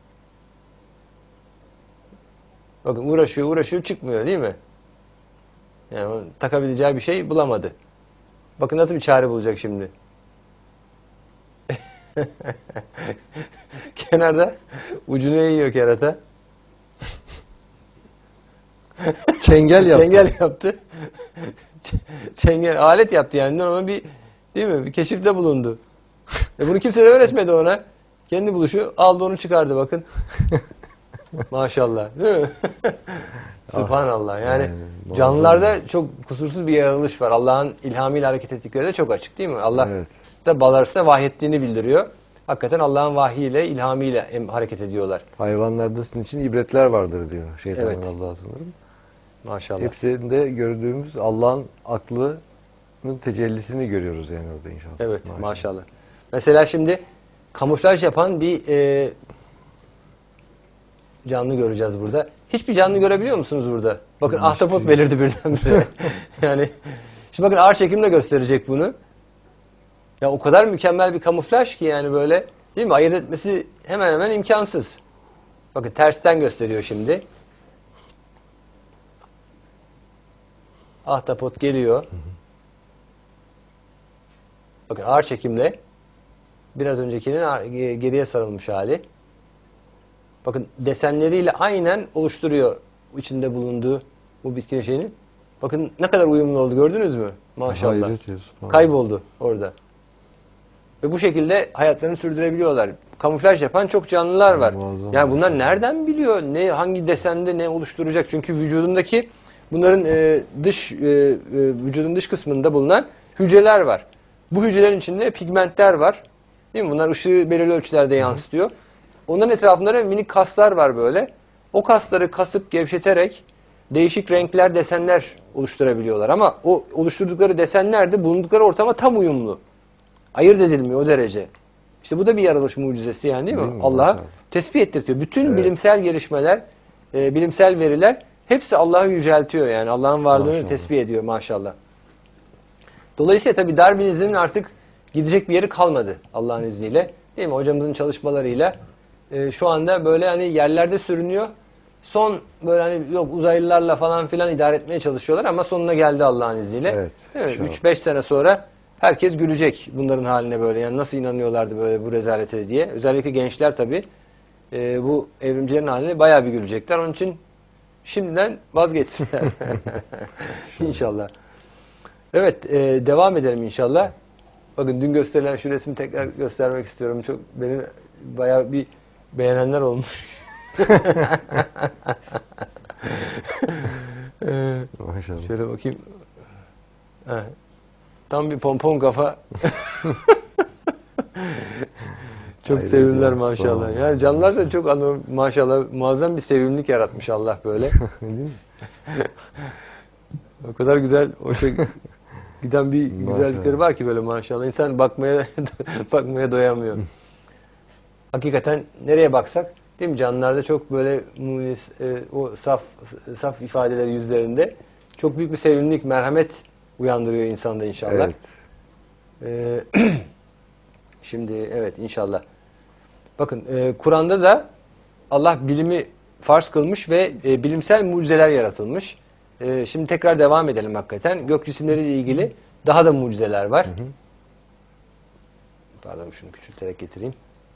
Bakın uğraşıyor uğraşıyor çıkmıyor değil mi? Yani takabileceği bir şey bulamadı. Bakın nasıl bir çare bulacak şimdi. Kenarda ucunu eğiyor kerata. Çengel yaptı. Çengel yaptı. Çengel alet yaptı yani ama bir değil mi? Bir keşifte bulundu. E bunu kimse de öğretmedi ona. Kendi buluşu aldı onu çıkardı bakın. Maşallah. Değil mi? Sübhanallah. Yani, yani canlılarda çok kusursuz bir yaratılış var. Allah'ın ilhamıyla hareket ettikleri de çok açık değil mi? Allah evet. da balarsa vahyettiğini bildiriyor. Hakikaten Allah'ın vahyiyle, ilhamıyla hareket ediyorlar. Hayvanlarda sizin için ibretler vardır diyor şeytanın evet. Allah'a sanırım. Maşallah. Hepsinde gördüğümüz Allah'ın aklının tecellisini görüyoruz yani orada inşallah. Evet maşallah. maşallah. Mesela şimdi kamuflaj yapan bir e, canlı göreceğiz burada. Hiçbir canlı görebiliyor musunuz burada? Bakın Hiçbir ahtapot şey. belirdi birdenbire. Yani şimdi bakın ağır çekimle gösterecek bunu. Ya o kadar mükemmel bir kamuflaj ki yani böyle değil mi? Ayırt etmesi hemen hemen imkansız. Bakın tersten gösteriyor şimdi. Ahtapot geliyor. Hı hı. Bakın ağır çekimle biraz öncekinin geriye sarılmış hali. Bakın desenleriyle aynen oluşturuyor içinde bulunduğu bu bitkinin şeyini. Bakın ne kadar uyumlu oldu, gördünüz mü? Maşallah. Kayboldu orada. Ve bu şekilde hayatlarını sürdürebiliyorlar. Kamuflaj yapan çok canlılar var. Muazzam yani bunlar şey. Nereden biliyor? Ne hangi desende ne oluşturacak? Çünkü vücudundaki bunların e, dış e, e, vücudun dış kısmında bulunan hücreler var. Bu hücrelerin içinde pigmentler var. Değil mi? Bunlar ışığı belirli ölçülerde yansıtıyor. Onların etrafında minik kaslar var böyle. O kasları kasıp gevşeterek değişik renkler, desenler oluşturabiliyorlar. Ama o oluşturdukları desenler de bulundukları ortama tam uyumlu. Ayırt edilmiyor o derece. İşte bu da bir yaratılış mucizesi yani, değil mi? Değil mi? Allah'a tesbih ettirtiyor. Bütün evet. bilimsel gelişmeler, e, bilimsel veriler hepsi Allah'ı yüceltiyor yani. Allah'ın varlığını maşallah. Tesbih ediyor maşallah. Dolayısıyla tabii Darwinizmin artık gidecek bir yeri kalmadı Allah'ın izniyle. Değil mi? Hocamızın çalışmalarıyla e, şu anda böyle hani yerlerde sürünüyor. Son böyle hani yok uzaylılarla falan filan idare etmeye çalışıyorlar ama sonuna geldi Allah'ın izniyle. Evet. üç beş sene sonra herkes gülecek bunların haline böyle. Yani nasıl inanıyorlardı böyle bu rezalete diye. Özellikle gençler tabii e, bu evrimcilerin haline bayağı bir gülecekler. Onun için şimdiden vazgeçsinler. İnşallah. Evet, e, devam edelim inşallah. Bakın dün gösterilen şu resmi tekrar göstermek istiyorum. Çok beni bayağı bir beğenenler olmuş. ee, Maşallah. Şöyle bakayım. Ha, tam bir pompon kafa. Çok hayır, sevimliler maşallah. Falan. Yani canlılar da çok anı, maşallah muazzam bir sevimlilik yaratmış Allah böyle. O kadar güzel o şey giden bir güzellikleri var ki böyle maşallah. İnsan bakmaya bakmaya doyamıyor. Hakikaten nereye baksak, değil mi? Canlılarda çok böyle munis, e, o saf saf ifadeleri yüzlerinde çok büyük bir sevimlilik, merhamet uyandırıyor insanda inşallah. Evet. Ee, şimdi evet inşallah. Bakın e, Kur'an'da da Allah bilimi farz kılmış ve e, bilimsel mucizeler yaratılmış. E, şimdi tekrar devam edelim hakikaten. Gök cisimleriyle ilgili daha da mucizeler var. Hı hı. Pardon şunu küçülterek getireyim.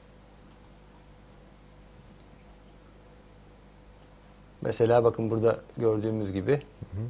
Mesela bakın burada gördüğümüz gibi. Hı hı.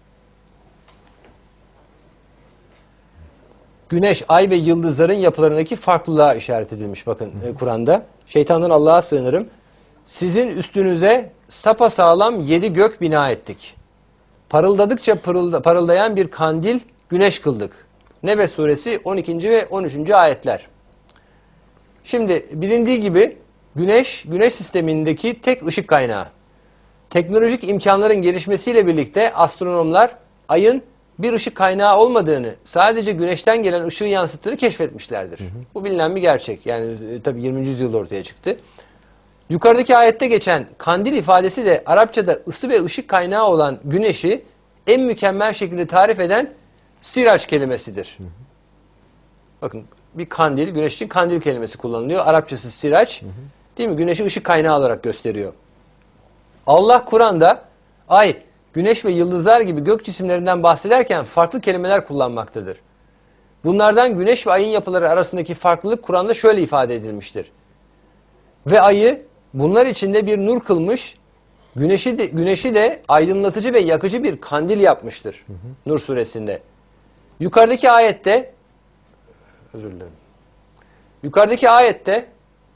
Güneş, ay ve yıldızların yapılarındaki farklılığa işaret edilmiş bakın e, Kur'an'da. Şeytandan Allah'a sığınırım. Sizin üstünüze sapasağlam yedi gök bina ettik. Parıldadıkça pırılda, parıldayan bir kandil güneş kıldık. Nebe suresi on ikinci ve on üçüncü ayetler. Şimdi bilindiği gibi güneş, güneş sistemindeki tek ışık kaynağı. Teknolojik imkanların gelişmesiyle birlikte astronomlar ayın bir ışık kaynağı olmadığını, sadece güneşten gelen ışığı yansıttığını keşfetmişlerdir. Hı hı. Bu bilinen bir gerçek. Yani e, tabii yirminci yüzyılda ortaya çıktı. Yukarıdaki ayette geçen kandil ifadesi de Arapçada ısı ve ışık kaynağı olan güneşi en mükemmel şekilde tarif eden siraç kelimesidir. Hı hı. Bakın bir kandil, güneş için kandil kelimesi kullanılıyor. Arapçası siraç. Hı hı. Değil mi? Güneşi ışık kaynağı olarak gösteriyor. Allah Kur'an'da ay, güneş ve yıldızlar gibi gök cisimlerinden bahsederken farklı kelimeler kullanmaktadır. Bunlardan güneş ve ayın yapıları arasındaki farklılık Kur'an'da şöyle ifade edilmiştir. Ve ayı bunlar içinde bir nur kılmış, güneşi de, güneşi de aydınlatıcı ve yakıcı bir kandil yapmıştır. Hı hı. Nur suresinde. Yukarıdaki ayette, özür dilerim. Yukarıdaki ayette,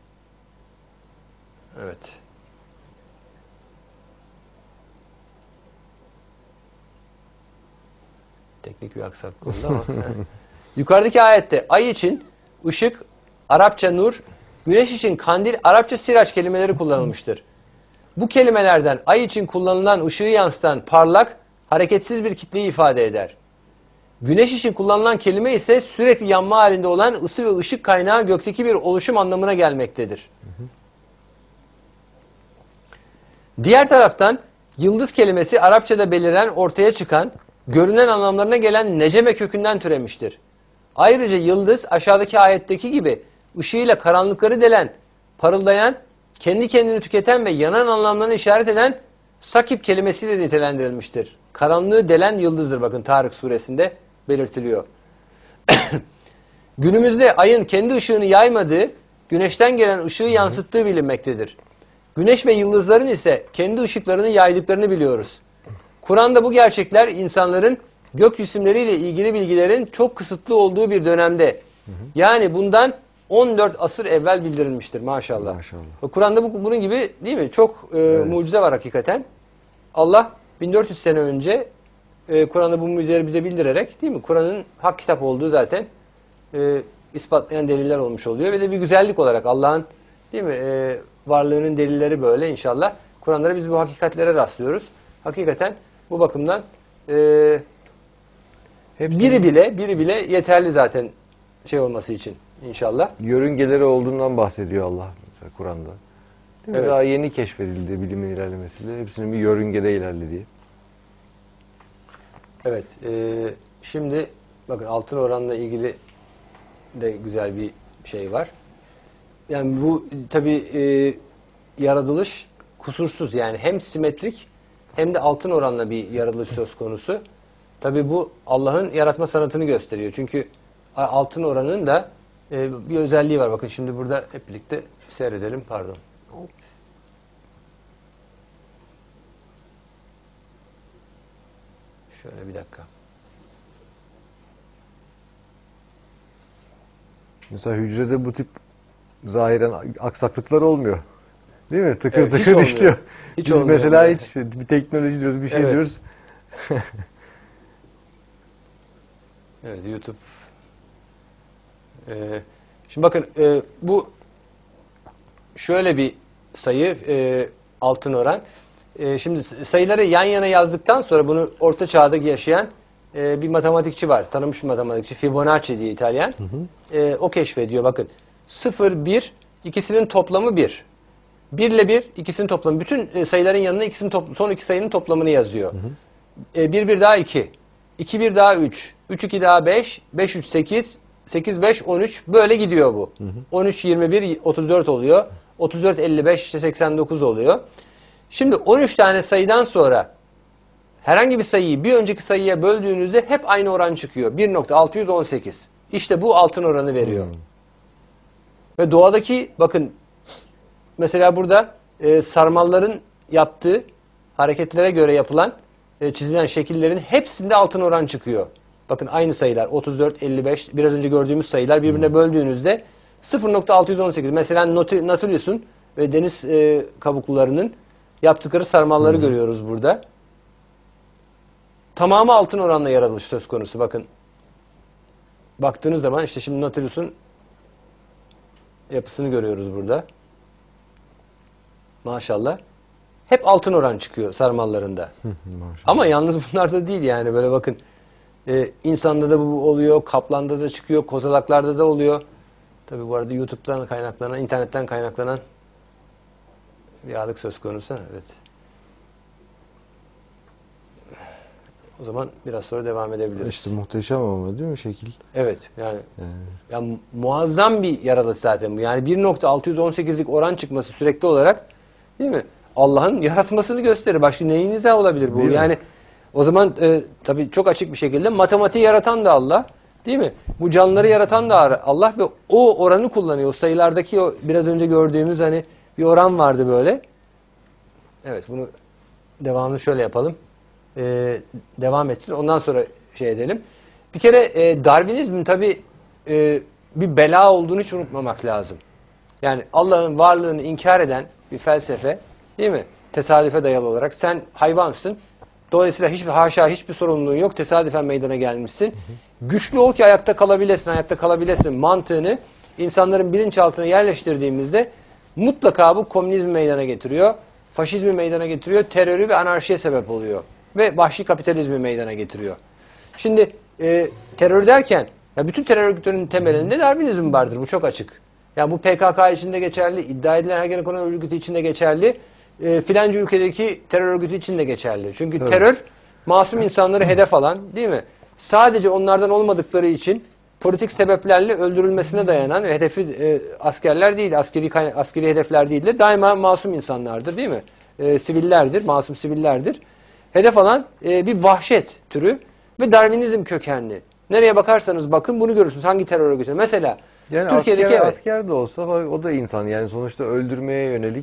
evet. Teknik bir aksaklık oldu ama. Yukarıdaki ayette ay için ışık, Arapça nur, güneş için kandil, Arapça siraç kelimeleri kullanılmıştır. Bu kelimelerden ay için kullanılan ışığı yansıtan parlak, hareketsiz bir kitleyi ifade eder. Güneş için kullanılan kelime ise sürekli yanma halinde olan ısı ve ışık kaynağı gökteki bir oluşum anlamına gelmektedir. Diğer taraftan yıldız kelimesi Arapçada beliren, ortaya çıkan, görünen anlamlarına gelen neceme kökünden türemiştir. Ayrıca yıldız aşağıdaki ayetteki gibi ışığıyla karanlıkları delen, parıldayan, kendi kendini tüketen ve yanan anlamlarını işaret eden Sakip kelimesiyle nitelendirilmiştir. Karanlığı delen yıldızdır. Bakın Tarık suresinde belirtiliyor. Günümüzde ayın kendi ışığını yaymadığı, güneşten gelen ışığı yansıttığı bilinmektedir. Güneş ve yıldızların ise kendi ışıklarını yaydıklarını biliyoruz. Kur'an'da bu gerçekler insanların gök cisimleriyle ilgili bilgilerin çok kısıtlı olduğu bir dönemde, yani bundan on dört asır evvel bildirilmiştir maşallah. Maşallah. Kur'an'da bu, bunun gibi değil mi? Çok e, Evet. mucize var hakikaten. Allah bin dört yüz sene önce e, Kur'an'da bu mucizeleri bize bildirerek, değil mi? Kur'an'ın hak kitap olduğu zaten e, ispatlayan deliller olmuş oluyor ve de bir güzellik olarak Allah'ın, değil mi? E, varlığının delilleri böyle inşallah. Kur'an'da biz bu hakikatlere rastlıyoruz. Hakikaten bu bakımdan e, Hepsinin biri bile biri bile yeterli zaten şey olması için inşallah. yörüngeleri olduğundan bahsediyor Allah mesela Kur'an'da. Değil mi? Evet. Daha yeni keşfedildi bilimin ilerlemesiyle. Hepsinin bir yörüngede ilerlediği. Evet. E, şimdi bakın altın oranla ilgili de güzel bir şey var. Yani bu tabii e, yaratılış kusursuz, yani hem simetrik hem de altın oranla bir yaratılış söz konusu. Tabii bu Allah'ın yaratma sanatını gösteriyor. Çünkü altın oranın da e, bir özelliği var. Bakın şimdi burada hep birlikte seyredelim. Pardon. Şöyle bir dakika. Mesela hücrede bu tip zahiren aksaklıklar olmuyor. Değil mi? Tıkır Evet, hiç tıkır olmuyor. işliyor. Hiç Biz olmuyor mesela yani. hiç bir teknoloji diyoruz, bir şey Evet. diyoruz. Evet, YouTube. Ee, şimdi bakın e, bu şöyle bir sayı, e, altın oran. E, şimdi sayıları yan yana yazdıktan sonra bunu orta çağda yaşayan e, bir matematikçi var. Tanınmış bir matematikçi. Fibonacci diye İtalyan. Hı hı. E, o keşfediyor. Bakın sıfır, bir, ikisinin toplamı bir. bir ile bir, ikisinin toplamı. Bütün e, sayıların yanına ikisinin top, son iki sayının toplamını yazıyor. Hı hı. E, bir, bir daha iki. iki, bir daha üç. üç, iki daha beş. beş, üç, sekiz. sekiz, beş, on üç. Böyle gidiyor bu. Hı hı. on üç, yirmi bir, otuz dört oluyor. otuz dört, elli beş, işte seksen dokuz oluyor. Şimdi on üç tane sayıdan sonra herhangi bir sayıyı bir önceki sayıya böldüğünüzde hep aynı oran çıkıyor. bir nokta altı yüz on sekiz. İşte bu altın oranı veriyor. Hmm. Ve doğadaki bakın mesela burada e, sarmalların yaptığı hareketlere göre yapılan e, çizilen şekillerin hepsinde altın oran çıkıyor. Bakın aynı sayılar otuz dört, elli beş, biraz önce gördüğümüz sayılar birbirine hmm. böldüğünüzde sıfır nokta altı yüz on sekiz. Mesela Nautilus'un ve deniz e, kabuklularının yaptıkları sarmalları hmm. görüyoruz burada. Tamamı altın oranla yaratılış söz konusu. Bakın baktığınız zaman işte şimdi Nautilus'un yapısını görüyoruz burada. Maşallah. Hep altın oran çıkıyor sarmallarında. Ama yalnız bunlarda değil yani, böyle bakın. Ee, insanda da bu oluyor, kaplanda da çıkıyor, kozalaklarda da oluyor. Tabi bu arada YouTube'dan kaynaklanan, internetten kaynaklanan bir ağırlık söz konusu. Evet. O zaman biraz sonra devam edebiliriz. İşte muhteşem ama değil mi şekil? Evet yani, yani. yani muazzam bir yaratılış zaten bu. Yani bir nokta altı yüz on sekizlik oran çıkması sürekli olarak, değil mi? Allah'ın yaratmasını gösterir. Başka neyin izahı olabilir bu? Değil yani mi? O zaman e, tabii çok açık bir şekilde matematiği yaratan da Allah, değil mi? Bu canlıları yaratan da Allah ve o oranı kullanıyor. O sayılardaki o biraz önce gördüğümüz hani bir oran vardı böyle. Evet, bunu devamını şöyle yapalım. Ee, devam etsin. Ondan sonra şey edelim. Bir kere e, Darwinizmin tabii e, bir bela olduğunu hiç unutmamak lazım. Yani Allah'ın varlığını inkar eden bir felsefe, değil mi? Tesadüfe dayalı olarak. Sen hayvansın. Dolayısıyla hiçbir haşa hiçbir sorumluluğun yok. Tesadüfen meydana gelmişsin. Hı hı. Güçlü ol ki ayakta kalabilesin, ayakta kalabilesin mantığını insanların bilinçaltına yerleştirdiğimizde mutlaka bu komünizmi meydana getiriyor. Faşizmi meydana getiriyor. Terörü ve anarşiye sebep oluyor. Ve vahşi kapitalizmi meydana getiriyor. Şimdi e, terör derken ya bütün terör örgütlerinin temelinde Darwinizm vardır. Bu çok açık. Ya bu P K K içinde geçerli, iddia edilen Ergenekon ekonomi örgütü içinde geçerli, e, filanca ülkedeki terör örgütü içinde geçerli. Çünkü evet. terör masum insanları hedef alan, değil mi? Sadece onlardan olmadıkları için politik sebeplerle öldürülmesine dayanan hedefi e, askerler değil, askeri askeri hedefler değiller. Daima masum insanlardır, değil mi? e, sivillerdir, masum sivillerdir. Hedef alan e, bir vahşet türü ve Darwinizm kökenli. Nereye bakarsanız bakın bunu görürsünüz. Hangi terör örgütü? Mesela yani Türkiye'deki asker, evet. asker de olsa o da insan. Yani sonuçta öldürmeye yönelik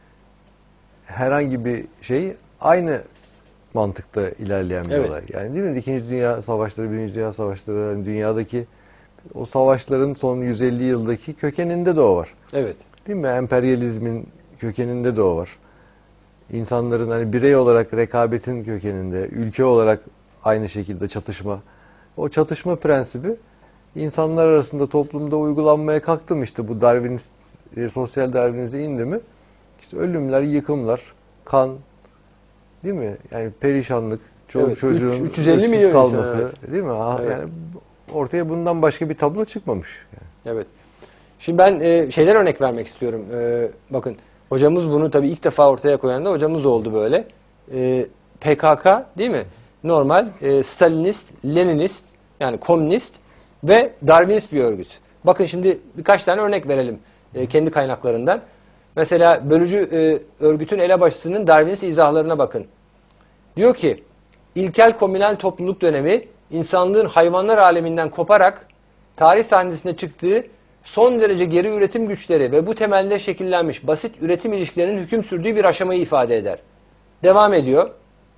herhangi bir şey aynı mantıkta ilerleyen bir Evet. olay. Yani değil mi? İkinci Dünya Savaşları, Birinci Dünya Savaşları, yani dünyadaki o savaşların son yüz elli yıldaki kökeninde de o var. Evet. Değil mi? Emperyalizmin kökeninde de o var. İnsanların hani birey olarak rekabetin kökeninde, ülke olarak aynı şekilde çatışma. O çatışma prensibi insanlar arasında toplumda uygulanmaya kalktım işte bu Darwinist, e, sosyal Darwinizme indi mi? İşte ölümler, yıkımlar, kan, değil mi? Yani perişanlık, çoluk Evet, çocuğun üç yüz elli öksüz milyon kalması, insan, evet. değil mi? Ha, Evet. Yani ortaya bundan başka bir tablo çıkmamış. Yani. Evet. Şimdi ben e, şeyler örnek vermek istiyorum. E, bakın hocamız bunu tabii ilk defa ortaya koyan da hocamız oldu böyle. E, P K K değil mi? Normal e, Stalinist, Leninist yani komünist ve Darwinist bir örgüt. Bakın şimdi birkaç tane örnek verelim e, kendi kaynaklarından. Mesela bölücü e, örgütün elebaşısının Darwinist izahlarına bakın. Diyor ki ilkel komünal topluluk dönemi insanlığın hayvanlar aleminden koparak tarih sahnesine çıktığı son derece geri üretim güçleri ve bu temelde şekillenmiş basit üretim ilişkilerinin hüküm sürdüğü bir aşamayı ifade eder. Devam ediyor.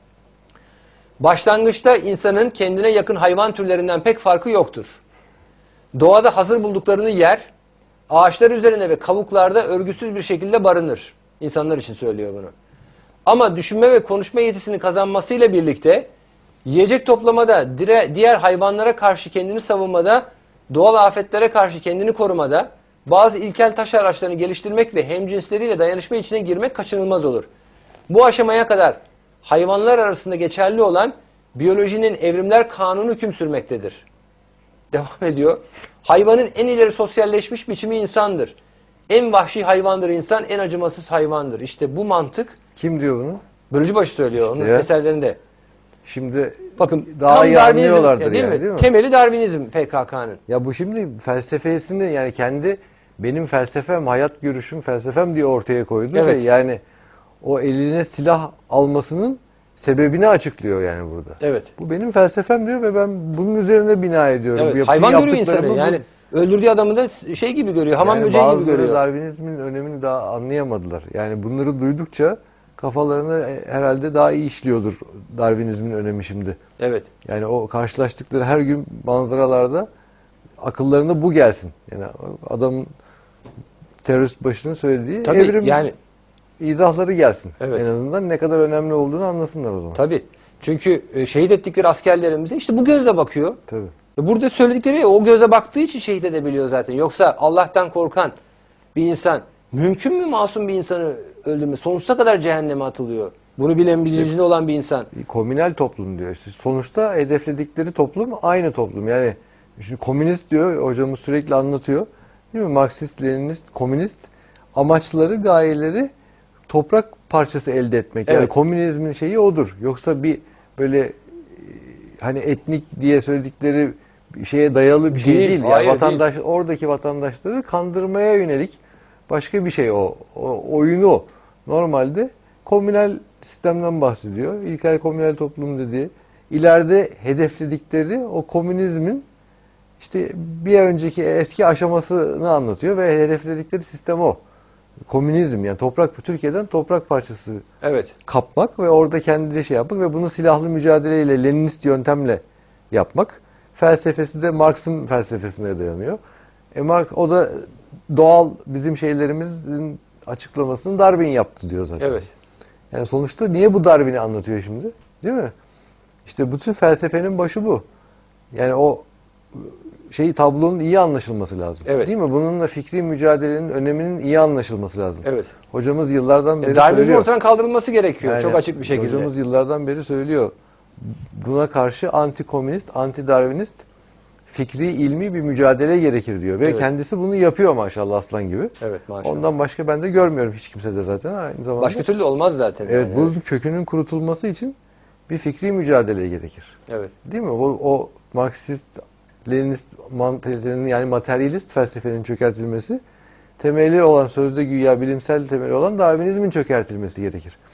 Başlangıçta insanın kendine yakın hayvan türlerinden pek farkı yoktur. Doğada hazır bulduklarını yer, ağaçlar üzerine ve kavuklarda örgüsüz bir şekilde barınır. İnsanlar için söylüyor bunu. Ama düşünme ve konuşma yetisini kazanmasıyla birlikte yiyecek toplamada, diğer hayvanlara karşı kendini savunmada, doğal afetlere karşı kendini korumada, bazı ilkel taş araçlarını geliştirmek ve hemcinsleriyle dayanışma içine girmek kaçınılmaz olur. Bu aşamaya kadar hayvanlar arasında geçerli olan biyolojinin evrimler kanunu hüküm sürmektedir. Devam ediyor. Hayvanın en ileri sosyalleşmiş biçimi insandır. En vahşi hayvandır insan, en acımasız hayvandır. İşte bu mantık. Kim diyor bunu? Bölücübaşı söylüyor İşte onun ya. eserlerinde. Şimdi Bakın daha tam iyi Darwinizm anlıyorlardır değil, yani, mi? değil mi? Temeli Darwinizm P K K'nın. Ya bu şimdi felsefesini yani kendi benim felsefem, hayat görüşüm, felsefem diye ortaya koydu. Evet. Ve yani o eline silah almasının sebebini açıklıyor yani burada. Evet. Bu benim felsefem diyor ve ben bunun üzerine bina ediyorum. Evet. Bu yapı- Hayvan görüyor yaptıklarımı insanı. bu- Yani öldürdüğü adamı da şey gibi görüyor. Hamam yani böceği gibi bazıları görüyor. Darwinizmin önemini daha anlayamadılar. Yani bunları duydukça kafalarına herhalde daha iyi işliyordur Darwinizmin önemi şimdi. Evet. Yani o karşılaştıkları her gün manzaralarda akıllarına bu gelsin. Yani adamın terörist başının söylediği Tabii evrim yani izahları gelsin. Evet. En azından ne kadar önemli olduğunu anlasınlar o zaman. tabii. Çünkü e, şehit ettikleri askerlerimize işte bu gözle bakıyor. Tabii. E, Burada söyledikleri o göze baktığı için şehit edebiliyor zaten. Yoksa Allah'tan korkan bir insan mümkün mü masum bir insanı öldürme? Sonsuza kadar cehenneme atılıyor. Bunu bilen bilincinde olan bir insan. Komünel toplum diyor. İşte sonuçta hedefledikleri toplum aynı toplum. Yani şimdi komünist diyor, hocamız sürekli anlatıyor. Değil mi? Marksist, Leninist, komünist amaçları, gayeleri toprak parçası elde etmek. Yani Evet. komünizmin şeyi odur. Yoksa bir böyle e, hani etnik diye söyledikleri bir şeye dayalı bir şey Değil, değil. hayır, Yani vatandaş oradaki vatandaşları kandırmaya yönelik başka bir şey o. o oyunu o. Normalde komünel sistemden bahsediyor. İlkel komünel toplum dediği. İleride hedefledikleri o komünizmin işte bir önceki eski aşamasını anlatıyor ve hedefledikleri sistem o. Komünizm yani toprak Türkiye'den toprak parçası Evet. kapmak ve orada kendi şey yapmak ve bunu silahlı mücadeleyle Leninist yöntemle yapmak. Felsefesi de Marx'ın felsefesine dayanıyor. E Marx o da doğal bizim şeylerimizin açıklamasını Darwin yaptı diyor zaten. Evet. Yani sonuçta niye bu Darwin'i anlatıyor şimdi? Değil mi? İşte bütün felsefenin başı bu. Yani o şey tablonun iyi anlaşılması lazım. Evet. Değil mi? Bununla fikri mücadelenin öneminin iyi anlaşılması lazım. Evet. Hocamız yıllardan beri Darwinizmin söylüyor. ortadan kaldırılması gerekiyor. Yani çok açık bir şekilde. Hocamız yıllardan beri söylüyor. Buna karşı anti-komünist, anti-darwinist fikri, ilmi bir mücadele gerekir diyor. Ve Evet. kendisi bunu yapıyor maşallah aslan gibi. Evet maşallah. Ondan başka ben de görmüyorum hiç kimse de zaten aynı zamanda. Başka türlü olmaz zaten. Evet, yani. bu kökünün kurutulması için bir fikri mücadele gerekir. Evet. Değil mi? O, o Marksist, Leninist mantalitenin yani materyalist felsefenin çökertilmesi, temeli olan sözde güya bilimsel temeli olan Darwinizmin çökertilmesi gerekir.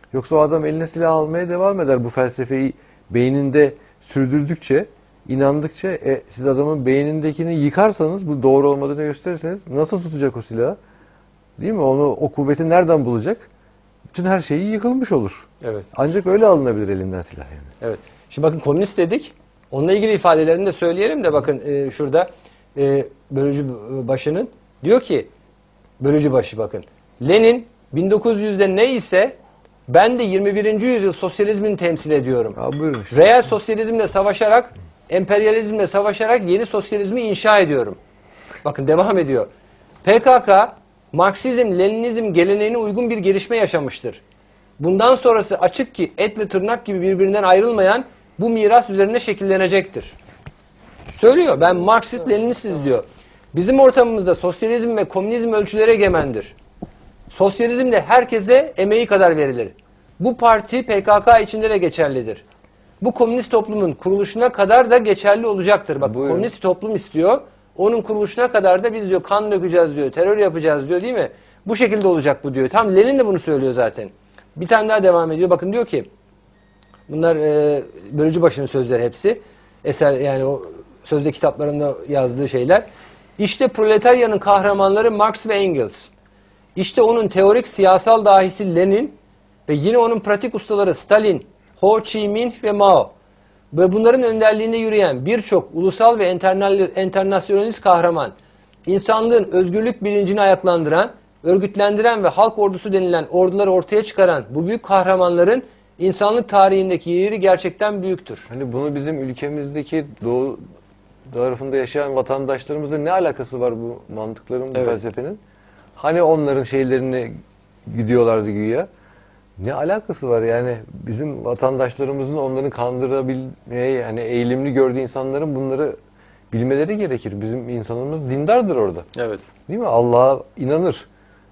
Yoksa o adam eline silah almaya devam eder. Bu felsefeyi beyninde sürdürdükçe, inandıkça e, siz adamın beynindekini yıkarsanız, bu doğru olmadığını gösterirseniz nasıl tutacak o silahı? Değil mi? Onu, o kuvveti nereden bulacak? Bütün her şeyi yıkılmış olur. Evet. Ancak öyle alınabilir elinden silah yani. Evet. Şimdi bakın komünist dedik. Onunla ilgili ifadelerini de söyleyelim de bakın e, şurada e, bölücü başının diyor ki, bölücü başı bakın. Lenin bin dokuz yüzde ne ise ben de yirmi birinci yüzyıl sosyalizmini temsil ediyorum. Ha, buyurun işte. Reel sosyalizmle savaşarak, emperyalizmle savaşarak yeni sosyalizmi inşa ediyorum. Bakın devam ediyor. P K K, Marksizm, Leninizm geleneğine uygun bir gelişme yaşamıştır. Bundan sonrası açık ki etle tırnak gibi birbirinden ayrılmayan bu miras üzerine şekillenecektir. Söylüyor, ben Marksist, Leninistiz diyor. Bizim ortamımızda sosyalizm ve komünizm ölçüleri egemendir. Sosyalizmde herkese emeği kadar verilir. Bu parti P K K içinde de geçerlidir. Bu komünist toplumun kuruluşuna kadar da geçerli olacaktır. Bak, Buyurun. komünist toplum istiyor. Onun kuruluşuna kadar da biz diyor kan dökeceğiz diyor, terör yapacağız diyor, değil mi? Bu şekilde olacak bu diyor. Tam Lenin de bunu söylüyor zaten. Bir tane daha devam ediyor. Bakın diyor ki, bunlar e, bölücü başının sözleri hepsi. Eser, yani o sözde kitaplarında yazdığı şeyler. İşte proletaryanın kahramanları Marx ve Engels. İşte onun teorik siyasal dahisi Lenin ve yine onun pratik ustaları Stalin, Ho Chi Minh ve Mao. Ve bunların önderliğinde yürüyen birçok ulusal ve internasyonalist kahraman, insanlığın özgürlük bilincini ayaklandıran, örgütlendiren ve halk ordusu denilen orduları ortaya çıkaran bu büyük kahramanların insanlık tarihindeki yeri gerçekten büyüktür. Hani bunu bizim ülkemizdeki doğu tarafında yaşayan vatandaşlarımızla ne alakası var bu mantıkların, bu Evet. felsefenin? Hani onların şeylerini gidiyorlardı güya. Ne alakası var yani bizim vatandaşlarımızın onların kandırabilmeye yani eğilimli gördüğü insanların bunları bilmeleri gerekir. Bizim insanımız dindardır orada. Evet. Değil mi? Allah'a inanır.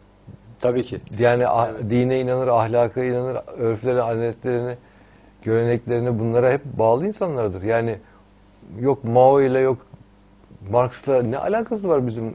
Tabii ki. Yani ah, dine inanır, ahlaka inanır, örflere, adetlerine, göreneklerine bunlara hep bağlı insanlardır. Yani yok Mao ile yok Marx'la ne alakası var bizim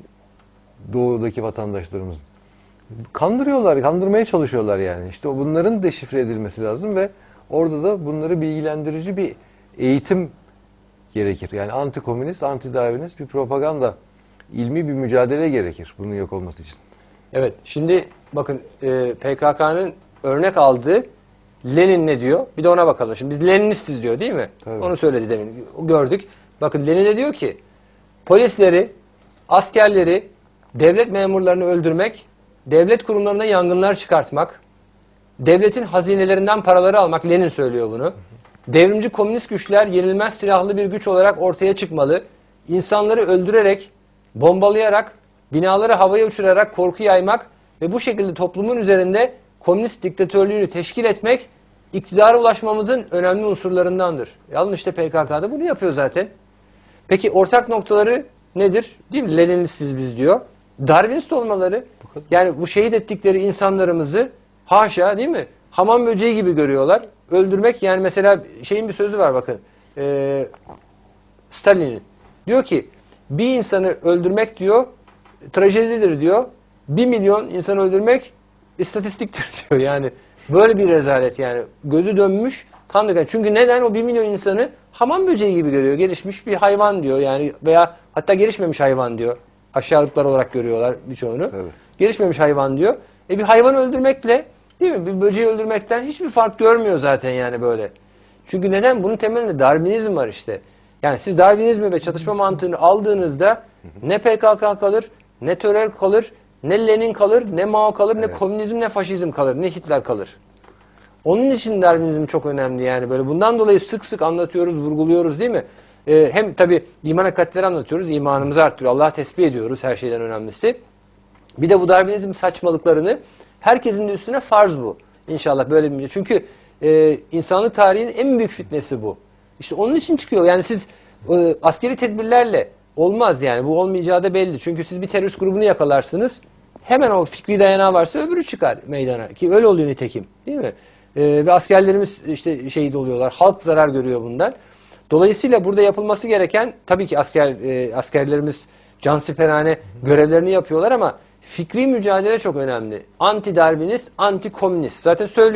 doğudaki vatandaşlarımızın? Kandırıyorlar, kandırmaya çalışıyorlar yani. İşte bunların deşifre edilmesi lazım ve orada da bunları bilgilendirici bir eğitim gerekir. Yani anti-komünist, anti-darwinist bir propaganda, ilmi bir mücadele gerekir bunun yok olması için. Evet, şimdi bakın e, P K K'nın örnek aldığı Lenin ne diyor? Bir de ona bakalım. Şimdi biz Leninistiz diyor, değil mi? Tabii. Onu söyledi demin. Gördük. Bakın Lenin de diyor ki, polisleri, askerleri, devlet memurlarını öldürmek, devlet kurumlarında yangınlar çıkartmak, devletin hazinelerinden paraları almak, Lenin söylüyor bunu. Devrimci komünist güçler yenilmez silahlı bir güç olarak ortaya çıkmalı. İnsanları öldürerek, bombalayarak, binaları havaya uçurarak korku yaymak ve bu şekilde toplumun üzerinde komünist diktatörlüğünü teşkil etmek iktidara ulaşmamızın önemli unsurlarındandır. Yalnız işte P K K'da bunu yapıyor zaten. Peki ortak noktaları nedir? Değil mi? Leninistiz biz diyor. Darwinist olmaları. Yani bu şehit ettikleri insanlarımızı haşa, değil mi? Hamam böceği gibi görüyorlar. Öldürmek, yani mesela şeyin bir sözü var bakın. Ee, Stalin'in. Diyor ki bir insanı öldürmek diyor trajedidir diyor. Bir milyon insanı öldürmek istatistiktir diyor. Yani böyle bir rezalet yani. Gözü dönmüş, kan döken. Çünkü neden? O bir milyon insanı hamam böceği gibi görüyor. Gelişmiş bir hayvan diyor. Yani veya hatta gelişmemiş hayvan diyor. Aşağılıklar olarak görüyorlar birçoğunu. Tabii. Gelişmemiş hayvan diyor. E bir hayvanı öldürmekle, değil mi? Bir böceği öldürmekten hiçbir fark görmüyor zaten yani böyle. Çünkü neden? Bunun temelinde Darwinizm var işte. Yani siz Darwinizmi ve çatışma mantığını aldığınızda ne P K K kalır, ne terör kalır, ne Lenin kalır, ne Mao kalır, Evet. ne komünizm, ne faşizm kalır, ne Hitler kalır. Onun için Darwinizm çok önemli yani böyle. Bundan dolayı sık sık anlatıyoruz, vurguluyoruz, değil mi? Ee, hem tabii iman hakikatleri anlatıyoruz, imanımızı arttırıyor. Allah'ı tesbih ediyoruz, her şeyden önemlisi. Bir de bu Darwinizm saçmalıklarını herkesin de üstüne farz bu. İnşallah böyle bir. Çünkü e, insanlık tarihinin en büyük fitnesi bu. İşte onun için çıkıyor. Yani siz e, askeri tedbirlerle olmaz yani. Bu olmayacağı da belli. Çünkü siz bir terörist grubunu yakalarsınız. Hemen o fikri dayanağı varsa öbürü çıkar meydana. Ki öyle oluyor nitekim. Değil mi? E, ve askerlerimiz işte şehit oluyorlar. Halk zarar görüyor bundan. Dolayısıyla burada yapılması gereken, tabii ki asker e, askerlerimiz cansiperane görevlerini yapıyorlar ama fikri mücadele çok önemli. Anti-Darwinist, anti-komünist. Zaten söylüyor.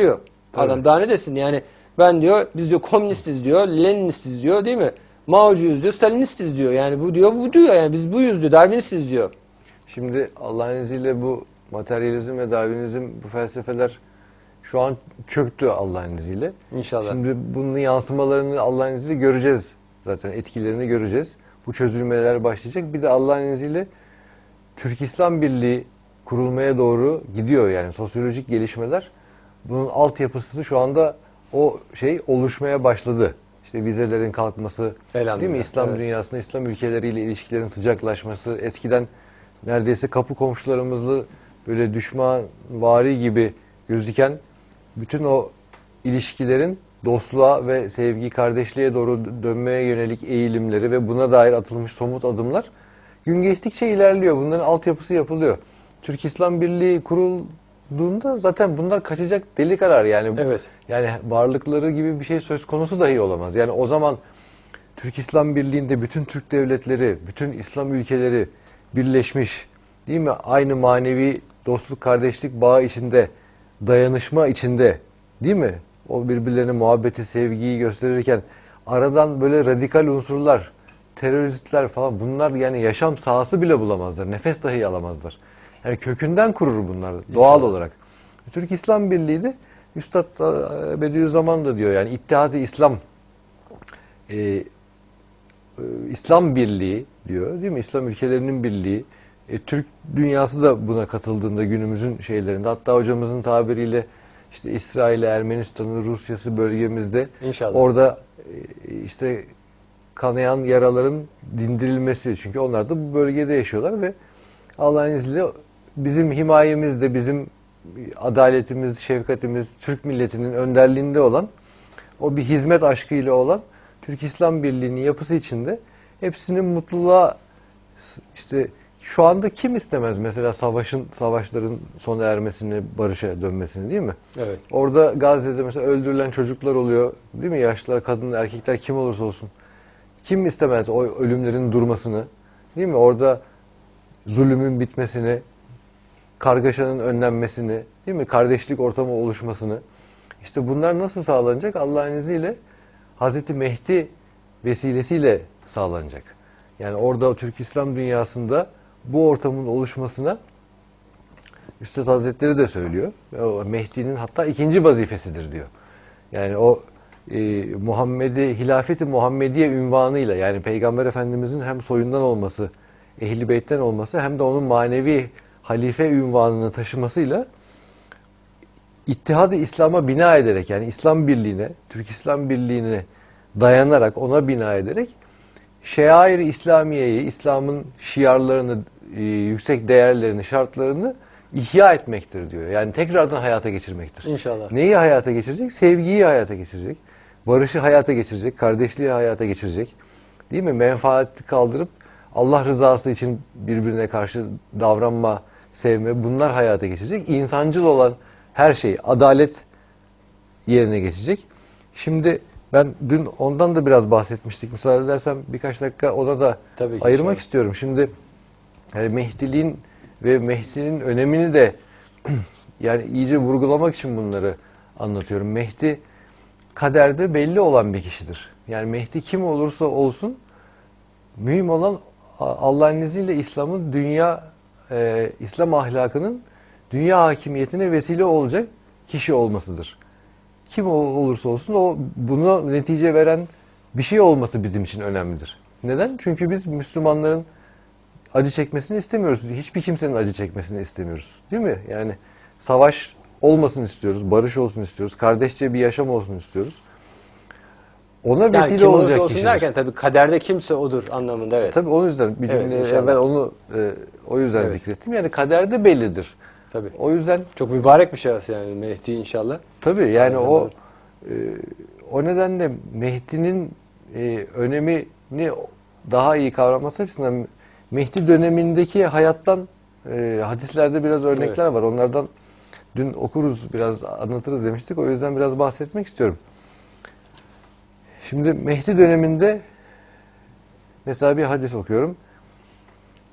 Tabii. Adam daha ne desin yani, ben diyor, biz diyor komünistiz diyor, Leninistiz diyor, değil mi? Mao'cuyuz diyor, Stalinistiz diyor. Yani bu diyor, bu diyor yani, biz buyuz diyor, Darwinistiz diyor. Şimdi Allah'ın izniyle bu materyalizm ve Darwinizm, bu felsefeler şu an çöktü Allah'ın izniyle. İnşallah. Şimdi bunun yansımalarını Allah'ın izniyle göreceğiz. Zaten etkilerini göreceğiz. Bu çözülmeler başlayacak. Bir de Allah'ın izniyle Türk İslam Birliği kurulmaya doğru gidiyor. Yani sosyolojik gelişmeler, bunun altyapısı şu anda o şey oluşmaya başladı. İşte vizelerin kalkması, değil mi? İslam evet. dünyasında İslam ülkeleriyle ilişkilerin sıcaklaşması, eskiden neredeyse kapı komşularımızla böyle düşmanvari gibi gözüken bütün o ilişkilerin dostluğa ve sevgi, kardeşliğe doğru dönmeye yönelik eğilimleri ve buna dair atılmış somut adımlar gün geçtikçe ilerliyor. Bunların altyapısı yapılıyor. Türk İslam Birliği kurulduğunda zaten bunlar kaçacak delik arar yani. Evet. Yani varlıkları gibi bir şey söz konusu dahi olamaz. Yani o zaman Türk İslam Birliği'nde bütün Türk devletleri, bütün İslam ülkeleri birleşmiş, değil mi? Aynı manevi dostluk, kardeşlik bağı içinde, dayanışma içinde, değil mi? O birbirlerine muhabbeti, sevgiyi gösterirken aradan böyle radikal unsurlar, teröristler falan, bunlar yani yaşam sahası bile bulamazlar. Nefes dahi alamazlar. Yani kökünden kurur bunlar doğal İnşallah. olarak. Türk İslam Birliği de Üstad Bediüzzaman da diyor yani İttihat-ı İslam, e, e, İslam Birliği diyor, değil mi? İslam ülkelerinin birliği. E, Türk dünyası da buna katıldığında günümüzün şeylerinde, hatta hocamızın tabiriyle işte İsrail'i, Ermenistan'ı, Rusya'sı bölgemizde, İnşallah. orada e, işte kanayan yaraların dindirilmesi. Çünkü onlar da bu bölgede yaşıyorlar ve Allah'ın izniyle bizim himayemizde, bizim adaletimiz, şefkatimiz, Türk milletinin önderliğinde olan, o bir hizmet aşkıyla olan Türk İslam Birliği'nin yapısı içinde hepsinin mutluluğa, işte şu anda kim istemez mesela savaşın, savaşların sona ermesini, barışa dönmesini, değil mi? Evet. Orada Gazze'de mesela öldürülen çocuklar oluyor, değil mi? Yaşlılar, kadınlar, erkekler, kim olursa olsun. Kim istemez o ölümlerin durmasını, değil mi? Orada zulümün bitmesini, kargaşanın önlenmesini, değil mi? Kardeşlik ortamı oluşmasını. İşte bunlar nasıl sağlanacak? Allah'ın izniyle Hazreti Mehdi vesilesiyle sağlanacak. Yani orada Türk İslam dünyasında bu ortamın oluşmasına Üstad Hazretleri de söylüyor. O Mehdi'nin hatta ikinci vazifesidir diyor. Yani o e, Muhammedi, Hilafeti Muhammediye ünvanıyla, yani Peygamber Efendimizin hem soyundan olması, Ehl-i Beyt'ten olması, hem de onun manevi halife ünvanını taşımasıyla İttihad-ı İslam'a bina ederek, yani İslam Birliği'ne, Türk İslam Birliği'ne dayanarak, ona bina ederek şeair-i İslamiye'yi, İslam'ın şiarlarını, e, yüksek değerlerini, şartlarını ihya etmektir diyor. Yani tekrardan hayata geçirmektir. İnşallah. Neyi hayata geçirecek? Sevgiyi hayata geçirecek. Barışı hayata geçirecek. Kardeşliği hayata geçirecek. Değil mi? Menfaati kaldırıp Allah rızası için birbirine karşı davranma, sevme, bunlar hayata geçecek. İnsancıl olan her şey, adalet yerine geçecek. Şimdi ben dün ondan da biraz bahsetmiştik. Müsaade edersem birkaç dakika ona da Tabii ki, ayırmak inşallah. istiyorum. Şimdi yani Mehdiliğin ve Mehdi'nin önemini de yani iyice vurgulamak için bunları anlatıyorum. Mehdi kaderde belli olan bir kişidir. Yani Mehdi kim olursa olsun mühim olan Allah'ın izniyle İslam'ın dünya, e, İslam ahlakının dünya hakimiyetine vesile olacak kişi olmasıdır. Kim olursa olsun o buna netice veren bir şey olması bizim için önemlidir. Neden? Çünkü biz Müslümanların acı çekmesini istemiyoruz. Hiçbir kimsenin acı çekmesini istemiyoruz. Değil mi? Yani savaş olmasın istiyoruz, barış olsun istiyoruz, kardeşçe bir yaşam olsun istiyoruz. Ona Yani vesile kim olursa olacak olsun kişidir. derken tabii kaderde kimse odur anlamında, evet. Tabii o yüzden bir Evet, cümle inşallah. evvel onu e, o yüzden Evet. zikrettim. Yani kaderde bellidir. Tabii. O yüzden Çok mübarek bir şahıs yani Mehdi inşallah. tabii yani Aynı o zamanda. e, o nedenle Mehdi'nin e, önemini daha iyi kavraması açısından Mehdi dönemindeki hayattan e, hadislerde biraz örnekler Evet. var. Onlardan dün okuruz, biraz anlatırız demiştik. O yüzden biraz bahsetmek istiyorum. Şimdi Mehdi döneminde mesela bir hadis okuyorum.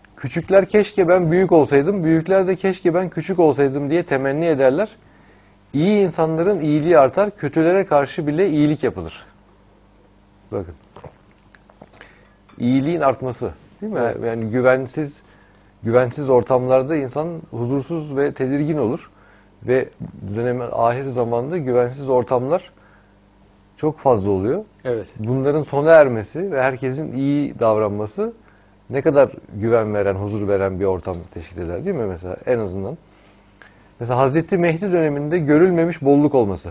Küçükler keşke ben büyük olsaydım, büyükler de keşke ben küçük olsaydım diye temenni ederler. İyi insanların iyiliği artar, kötülere karşı bile iyilik yapılır. Bakın. İyiliğin artması, değil mi? Evet. Yani güvensiz güvensiz ortamlarda insan huzursuz ve tedirgin olur ve dönemin ahir zamanda güvensiz ortamlar çok fazla oluyor. Evet. Bunların sona ermesi ve herkesin iyi davranması ne kadar güven veren, huzur veren bir ortam teşkil eder, değil mi mesela en azından? Mesela Hazreti Mehdi döneminde görülmemiş bolluk olması.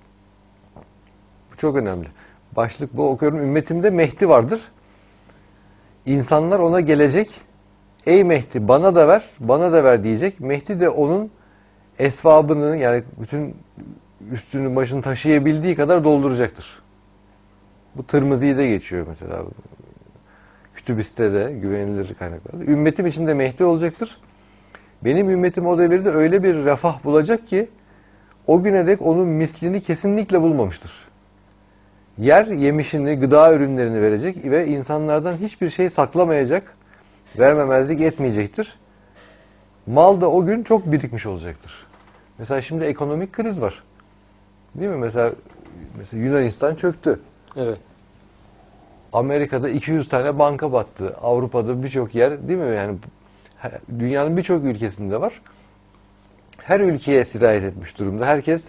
Bu çok önemli. Başlık bu, okuyorum. Ümmetimde Mehdi vardır. İnsanlar ona gelecek. Ey Mehdi bana da ver, bana da ver diyecek. Mehdi de onun esvabını, yani bütün üstünü başını taşıyabildiği kadar dolduracaktır. Bu Tirmizi'de geçiyor mesela. Kütübiste de, güvenilir kaynaklarda. Ümmetim içinde Mehdi olacaktır. Benim ümmetim o devirde öyle bir refah bulacak ki o güne dek onun mislini kesinlikle bulmamıştır. Yer yemişini, gıda ürünlerini verecek ve insanlardan hiçbir şey saklamayacak, vermemezlik etmeyecektir. Mal da o gün çok birikmiş olacaktır. Mesela şimdi ekonomik kriz var. Değil mi? Mesela, mesela Yunanistan çöktü. Evet. Amerika'da iki yüz tane banka battı. Avrupa'da birçok yer, değil mi? Yani dünyanın birçok ülkesinde var. Her ülkeye sirayet etmiş durumda. Herkes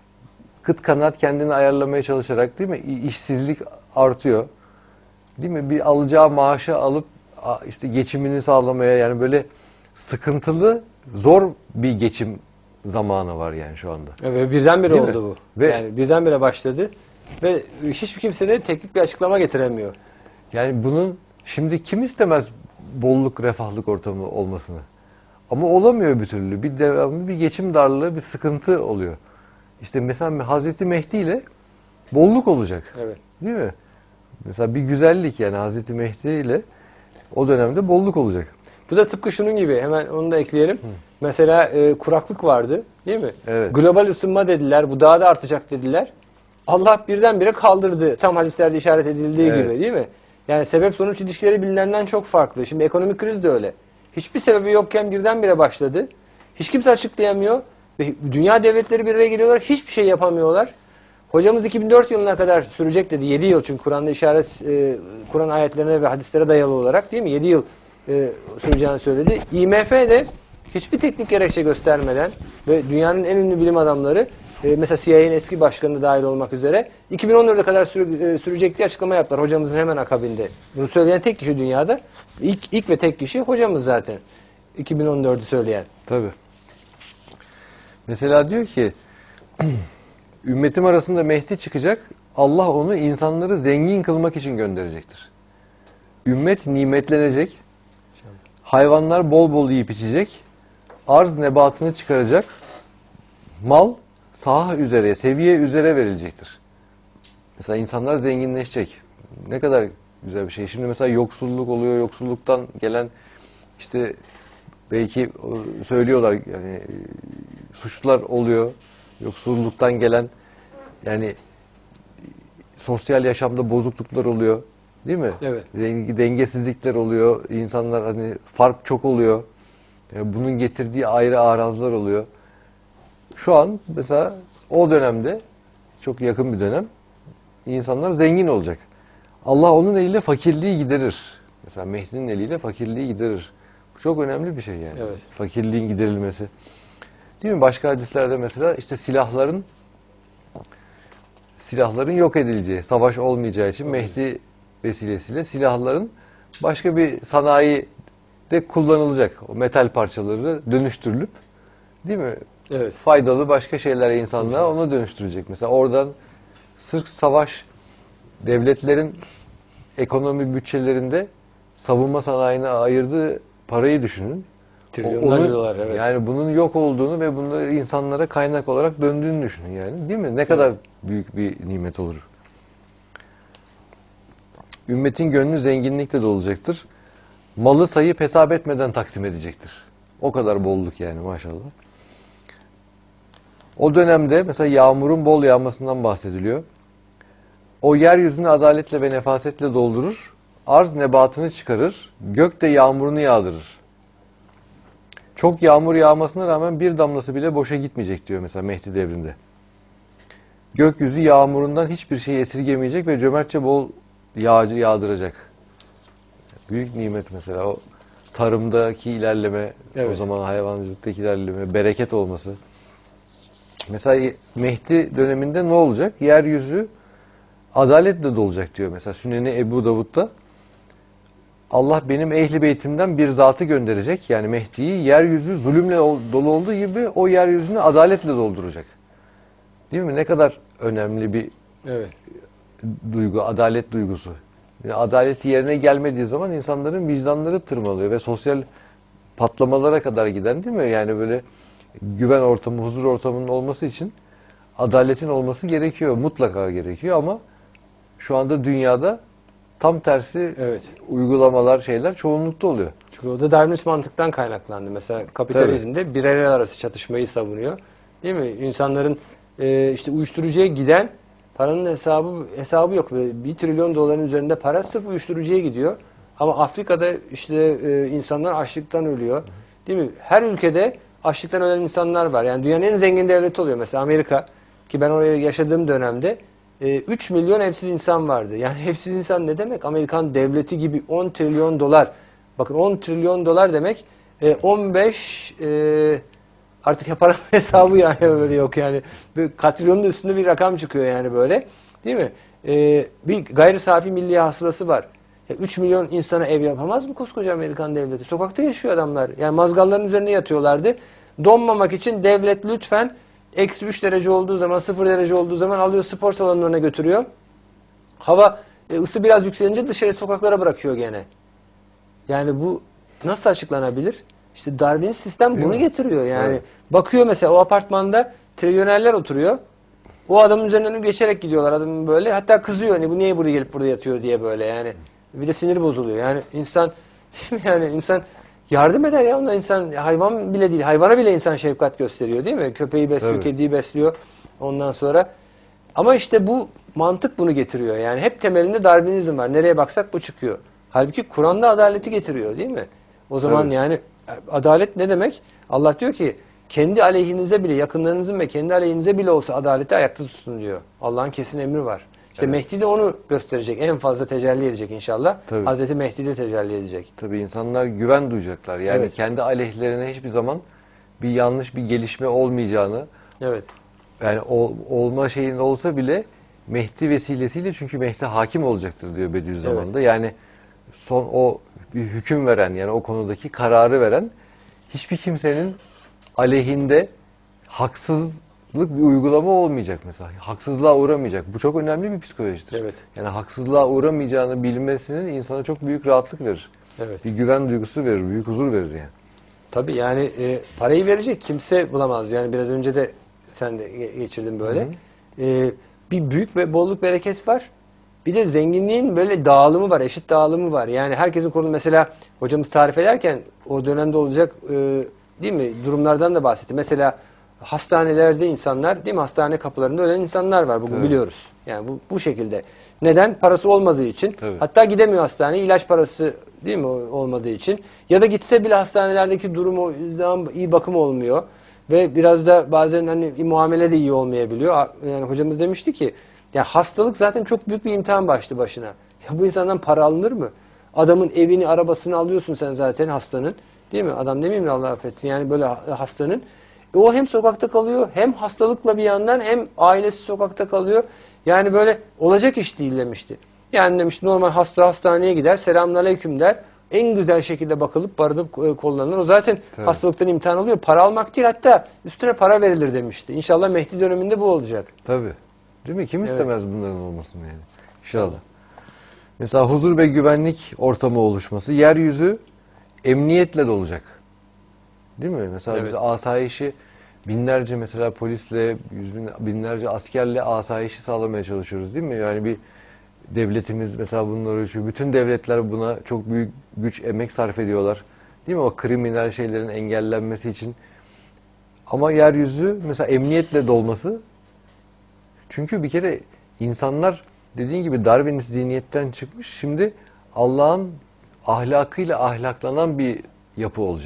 kıt kanat kendini ayarlamaya çalışarak, değil mi? İşsizlik artıyor. Değil mi? Bir alacağı maaşı alıp işte geçimini sağlamaya, yani böyle sıkıntılı, zor bir geçim zamanı var yani şu anda. Evet, birdenbire Değil oldu mi? bu. Ve yani birdenbire başladı ve hiçbir kimse de teknik bir açıklama getiremiyor. Yani bunun şimdi kim istemez bolluk, refahlık ortamı olmasını? Ama olamıyor bir türlü. Bir devamlı bir geçim darlığı, bir sıkıntı oluyor. İşte mesela Hazreti Mehdi ile bolluk olacak. Evet. Değil mi? Mesela bir güzellik, yani Hazreti Mehdi ile o dönemde bolluk olacak. Bu da tıpkı şunun gibi, hemen onu da ekleyelim. Hı. Mesela e, kuraklık vardı, değil mi? Evet. Global ısınma dediler, bu daha da artacak dediler. Allah birdenbire kaldırdı. Tam hadislerde işaret edildiği Evet. gibi, değil mi? Yani sebep sonuç ilişkileri bilinenden çok farklı. Şimdi ekonomik kriz de öyle. Hiçbir sebebi yokken birdenbire başladı. Hiç kimse açıklayamıyor. Ve dünya devletleri bir araya geliyorlar. Hiçbir şey yapamıyorlar. Hocamız iki bin dört yılına kadar sürecek dedi. yedi yıl, çünkü Kur'an'da işaret, e, Kur'an ayetlerine ve hadislere dayalı olarak, değil mi? yedi yıl e, süreceğini söyledi. I M F de hiçbir teknik gerekçe göstermeden ve dünyanın en ünlü bilim adamları, e, mesela C I A'nin eski başkanı dahil olmak üzere iki bin on dörde kadar sürü, e, sürecek diye açıklama yaptılar. Hocamızın hemen akabinde. Bunu söyleyen tek kişi dünyada. İlk, ilk ve tek kişi hocamız zaten. iki bin on dördü söyleyen. Tabii. Mesela diyor ki ümmetim arasında Mehdi çıkacak. Allah onu insanları zengin kılmak için gönderecektir. Ümmet nimetlenecek. Hayvanlar bol bol yiyip içecek. Arz nebatını çıkaracak. Mal saha üzere, seviye üzere verilecektir. Mesela insanlar zenginleşecek. Ne kadar güzel bir şey. Şimdi mesela yoksulluk oluyor. Yoksulluktan gelen işte belki söylüyorlar, yani suçlar oluyor. Yoksulluktan gelen, yani sosyal yaşamda bozukluklar oluyor. Değil mi? Evet. Dengesizlikler oluyor. İnsanlar, hani fark çok oluyor. Yani bunun getirdiği ayrı arazlar oluyor. Şu an mesela o dönemde, çok yakın bir dönem, insanlar zengin olacak. Allah onun eliyle fakirliği giderir. Mesela Mehdi'nin eliyle fakirliği giderir. Bu çok önemli bir şey yani. Evet. Fakirliğin giderilmesi. Değil mi? Başka hadislerde mesela işte silahların silahların yok edileceği, savaş olmayacağı için Mehdi vesilesiyle silahların başka bir sanayide kullanılacak. O metal parçaları dönüştürülüp, değil mi? Evet. Faydalı başka şeylere insanlığa ona dönüştürecek. Mesela oradan sırf savaş, devletlerin ekonomi bütçelerinde savunma sanayine ayırdığı parayı düşünün. Trilyonlarca dolar, evet. Yani bunun yok olduğunu ve bunu insanlara kaynak olarak döndüğünü düşünün yani. Değil mi? Ne kadar büyük bir nimet olur. Ümmetin gönlü zenginlikle dolacaktır. Malı sayıp hesap etmeden taksim edecektir. O kadar bolluk yani, maşallah. O dönemde mesela yağmurun bol yağmasından bahsediliyor. O yeryüzünü adaletle ve nefasetle doldurur. Arz nebatını çıkarır. Gök de yağmurunu yağdırır. Çok yağmur yağmasına rağmen bir damlası bile boşa gitmeyecek diyor mesela Mehdi devrinde. Gökyüzü yağmurundan hiçbir şey esirgemeyecek ve cömertçe bol yağcı yağdıracak. Büyük nimet mesela o tarımdaki ilerleme, evet. o zaman hayvancılıktaki ilerleme, bereket olması. Mesela Mehdi döneminde ne olacak? Yeryüzü adaletle dolacak diyor mesela Süneni Ebu Davud'da. Allah benim ehli beytimden bir zatı gönderecek. Yani Mehdi'yi yeryüzü zulümle dolu olduğu gibi o yeryüzünü adaletle dolduracak. Değil mi? Ne kadar önemli bir evet. duygu, adalet duygusu. Yani adaleti yerine gelmediği zaman insanların vicdanları tırmalıyor ve sosyal patlamalara kadar giden, değil mi? Yani böyle güven ortamı, huzur ortamının olması için adaletin olması gerekiyor. Mutlaka gerekiyor ama şu anda dünyada tam tersi evet. uygulamalar, şeyler çoğunlukta oluyor. Çünkü o da Darwinist mantıktan kaynaklandı. Mesela kapitalizmde Tabii. bireyler arası çatışmayı savunuyor. Değil mi? İnsanların e, işte uyuşturucuya giden paranın hesabı hesabı yok. Bir trilyon doların üzerinde para sırf uyuşturucuya gidiyor. Ama Afrika'da işte e, insanlar açlıktan ölüyor. Değil mi? Her ülkede açlıktan ölen insanlar var. Yani dünyanın en zengin devleti oluyor. Mesela Amerika, ki ben oraya yaşadığım dönemde üç milyon evsiz insan vardı. Yani evsiz insan ne demek? Amerikan devleti gibi on trilyon dolar. Bakın on trilyon dolar demek on beş artık paranın hesabı yani böyle yok yani. Bir katrilyonun üstünde bir rakam çıkıyor yani böyle. Değil mi? Bir gayri safi milli hasılası var. üç milyon insana ev yapamaz mı koskoca Amerikan devleti? Sokakta yaşıyor adamlar. Yani mazgalların üzerine yatıyorlardı. Donmamak için devlet lütfen eksi üç derece olduğu zaman, sıfır derece olduğu zaman alıyor spor salonunun önüne götürüyor. Hava ısı biraz yükselince dışarı sokaklara bırakıyor gene. Yani bu nasıl açıklanabilir? İşte Darwinist sistem Değil bunu mi? getiriyor yani. Evet. Bakıyor mesela o apartmanda trilyonerler oturuyor. O adamın üzerinden geçerek gidiyorlar adamın böyle. Hatta kızıyor hani bu niye buraya gelip burada yatıyor diye böyle yani. Bir de sinir bozuluyor. Yani insan değil mi yani insan yardım eder ya onlar insan hayvan bile değil. Hayvana bile insan şefkat gösteriyor değil mi? Köpeği besliyor, Tabii. kediyi besliyor ondan sonra. Ama işte bu mantık bunu getiriyor. Yani hep temelinde Darwinizm var. Nereye baksak bu çıkıyor. Halbuki Kur'an'da adaleti getiriyor değil mi? O zaman Tabii. yani adalet ne demek? Allah diyor ki kendi aleyhinize bile yakınlarınızın ve kendi aleyhinize bile olsa adaleti ayakta tutun diyor. Allah'ın kesin emri var. İşte evet. Mehdi de onu gösterecek. En fazla tecelli edecek inşallah. Tabii. Hazreti Mehdi de tecelli edecek. Tabii insanlar güven duyacaklar. Yani evet. kendi aleyhlerine hiçbir zaman bir yanlış bir gelişme olmayacağını. Evet. Yani ol, olma şeyin olsa bile Mehdi vesilesiyle çünkü Mehdi hakim olacaktır diyor Bediüzzaman'da. Evet. Yani son o bir hüküm veren yani o konudaki kararı veren hiçbir kimsenin aleyhinde haksız bir uygulama olmayacak mesela. Haksızlığa uğramayacak. Bu çok önemli bir psikolojidir. Evet. Yani haksızlığa uğramayacağını bilmesinin insana çok büyük rahatlık verir. Evet. Bir güven duygusu verir, büyük huzur verir yani. Tabii yani e, parayı verecek kimse bulamaz. Yani biraz önce de sen de geçirdin böyle. E, bir büyük ve bolluk bereket var. Bir de zenginliğin böyle dağılımı var, eşit dağılımı var. Yani herkesin konu mesela hocamız tarif ederken o dönemde olacak e, değil mi durumlardan da bahsetti. Mesela hastanelerde insanlar, değil mi? Hastane kapılarında ölen insanlar var. Bugün Tabii. biliyoruz. Yani bu, bu şekilde. Neden? Parası olmadığı için. Tabii. Hatta gidemiyor hastaneye. İlaç parası değil mi olmadığı için. Ya da gitse bile hastanelerdeki durumu iyi bakım olmuyor. Ve biraz da bazen hani muamele de iyi olmayabiliyor. Yani hocamız demişti ki ya hastalık zaten çok büyük bir imtihan başlı başına. Ya bu insandan para alınır mı? Adamın evini, arabasını alıyorsun sen zaten hastanın. Değil mi? Adam demeyeyim mi Allah affetsin. Yani böyle hastanın. E o hem sokakta kalıyor hem hastalıkla bir yandan hem ailesi sokakta kalıyor. Yani böyle olacak iş değil demişti. Yani demişti normal hasta hastaneye gider selamünaleyküm der. En güzel şekilde bakılıp barınıp kullanılır. O zaten Tabii. hastalıktan imtihan oluyor. Para almak değil hatta üstüne para verilir demişti. İnşallah Mehdi döneminde bu olacak. Tabii. Değil mi? Kim istemez evet. bunların olmasını yani. İnşallah. Tabii. Mesela huzur ve güvenlik ortamı oluşması. Yeryüzü emniyetle dolacak. Değil mi? Mesela evet. biz asayişi binlerce mesela polisle, yüz bin, binlerce askerle asayişi sağlamaya çalışıyoruz değil mi? Yani bir devletimiz mesela bunları ölçüyor. Bütün devletler buna çok büyük güç, emek sarf ediyorlar. Değil mi? O kriminal şeylerin engellenmesi için. Ama yeryüzü mesela emniyetle dolması. Çünkü bir kere insanlar dediğin gibi Darwinist zihniyetten çıkmış. Şimdi Allah'ın ahlakıyla ahlaklanan bir yapı olacak.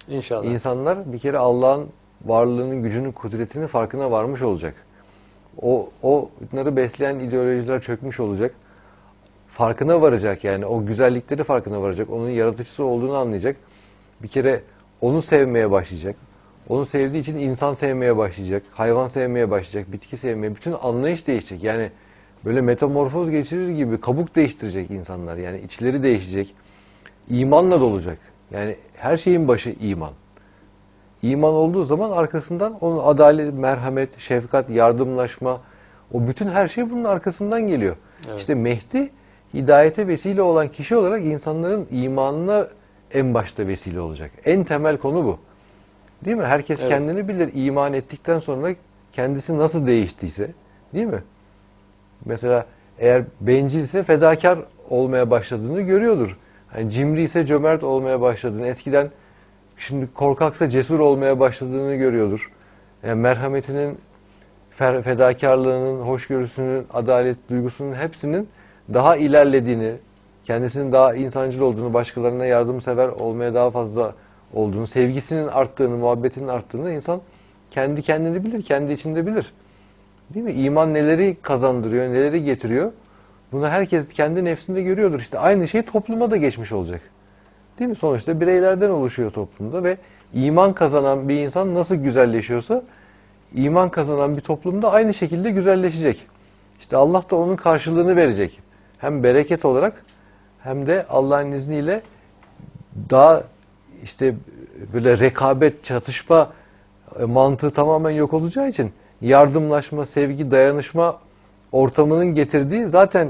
İnşallah. İnsanlar bir kere Allah'ın varlığının, gücünün, kudretinin farkına varmış olacak. O onları besleyen ideolojiler çökmüş olacak. Farkına varacak yani. O güzellikleri farkına varacak. Onun yaratıcısı olduğunu anlayacak. Bir kere onu sevmeye başlayacak. Onu sevdiği için insan sevmeye başlayacak. Hayvan sevmeye başlayacak. Bitki sevmeye. Bütün anlayış değişecek. Yani böyle metamorfoz geçirir gibi kabuk değiştirecek insanlar. Yani içleri değişecek. İmanla dolacak. Yani her şeyin başı iman. İman olduğu zaman arkasından onun adalet, merhamet, şefkat, yardımlaşma, o bütün her şey bunun arkasından geliyor. Evet. İşte Mehdi hidayete vesile olan kişi olarak insanların imanına en başta vesile olacak. En temel konu bu. Değil mi? Herkes evet. kendini bilir. İman ettikten sonra kendisi nasıl değiştiyse, değil mi? Mesela eğer bencilse fedakar olmaya başladığını görüyordur. Yani cimri ise cömert olmaya başladığını, eskiden şimdi korkaksa cesur olmaya başladığını görüyordur. Yani merhametinin, fedakarlığının, hoşgörüsünün, adalet duygusunun hepsinin daha ilerlediğini, kendisinin daha insancıl olduğunu, başkalarına yardımsever olmaya daha fazla olduğunu, sevgisinin arttığını, muhabbetinin arttığını insan kendi kendini bilir, kendi içinde bilir. Değil mi? İman neleri kazandırıyor, neleri getiriyor? Bunu herkes kendi nefsinde görüyordur. İşte aynı şey topluma da geçmiş olacak. Değil mi? Sonuçta bireylerden oluşuyor toplumda ve iman kazanan bir insan nasıl güzelleşiyorsa iman kazanan bir toplumda aynı şekilde güzelleşecek. İşte Allah da onun karşılığını verecek. Hem bereket olarak hem de Allah'ın izniyle daha işte böyle rekabet, çatışma mantığı tamamen yok olacağı için yardımlaşma, sevgi, dayanışma ortamının getirdiği zaten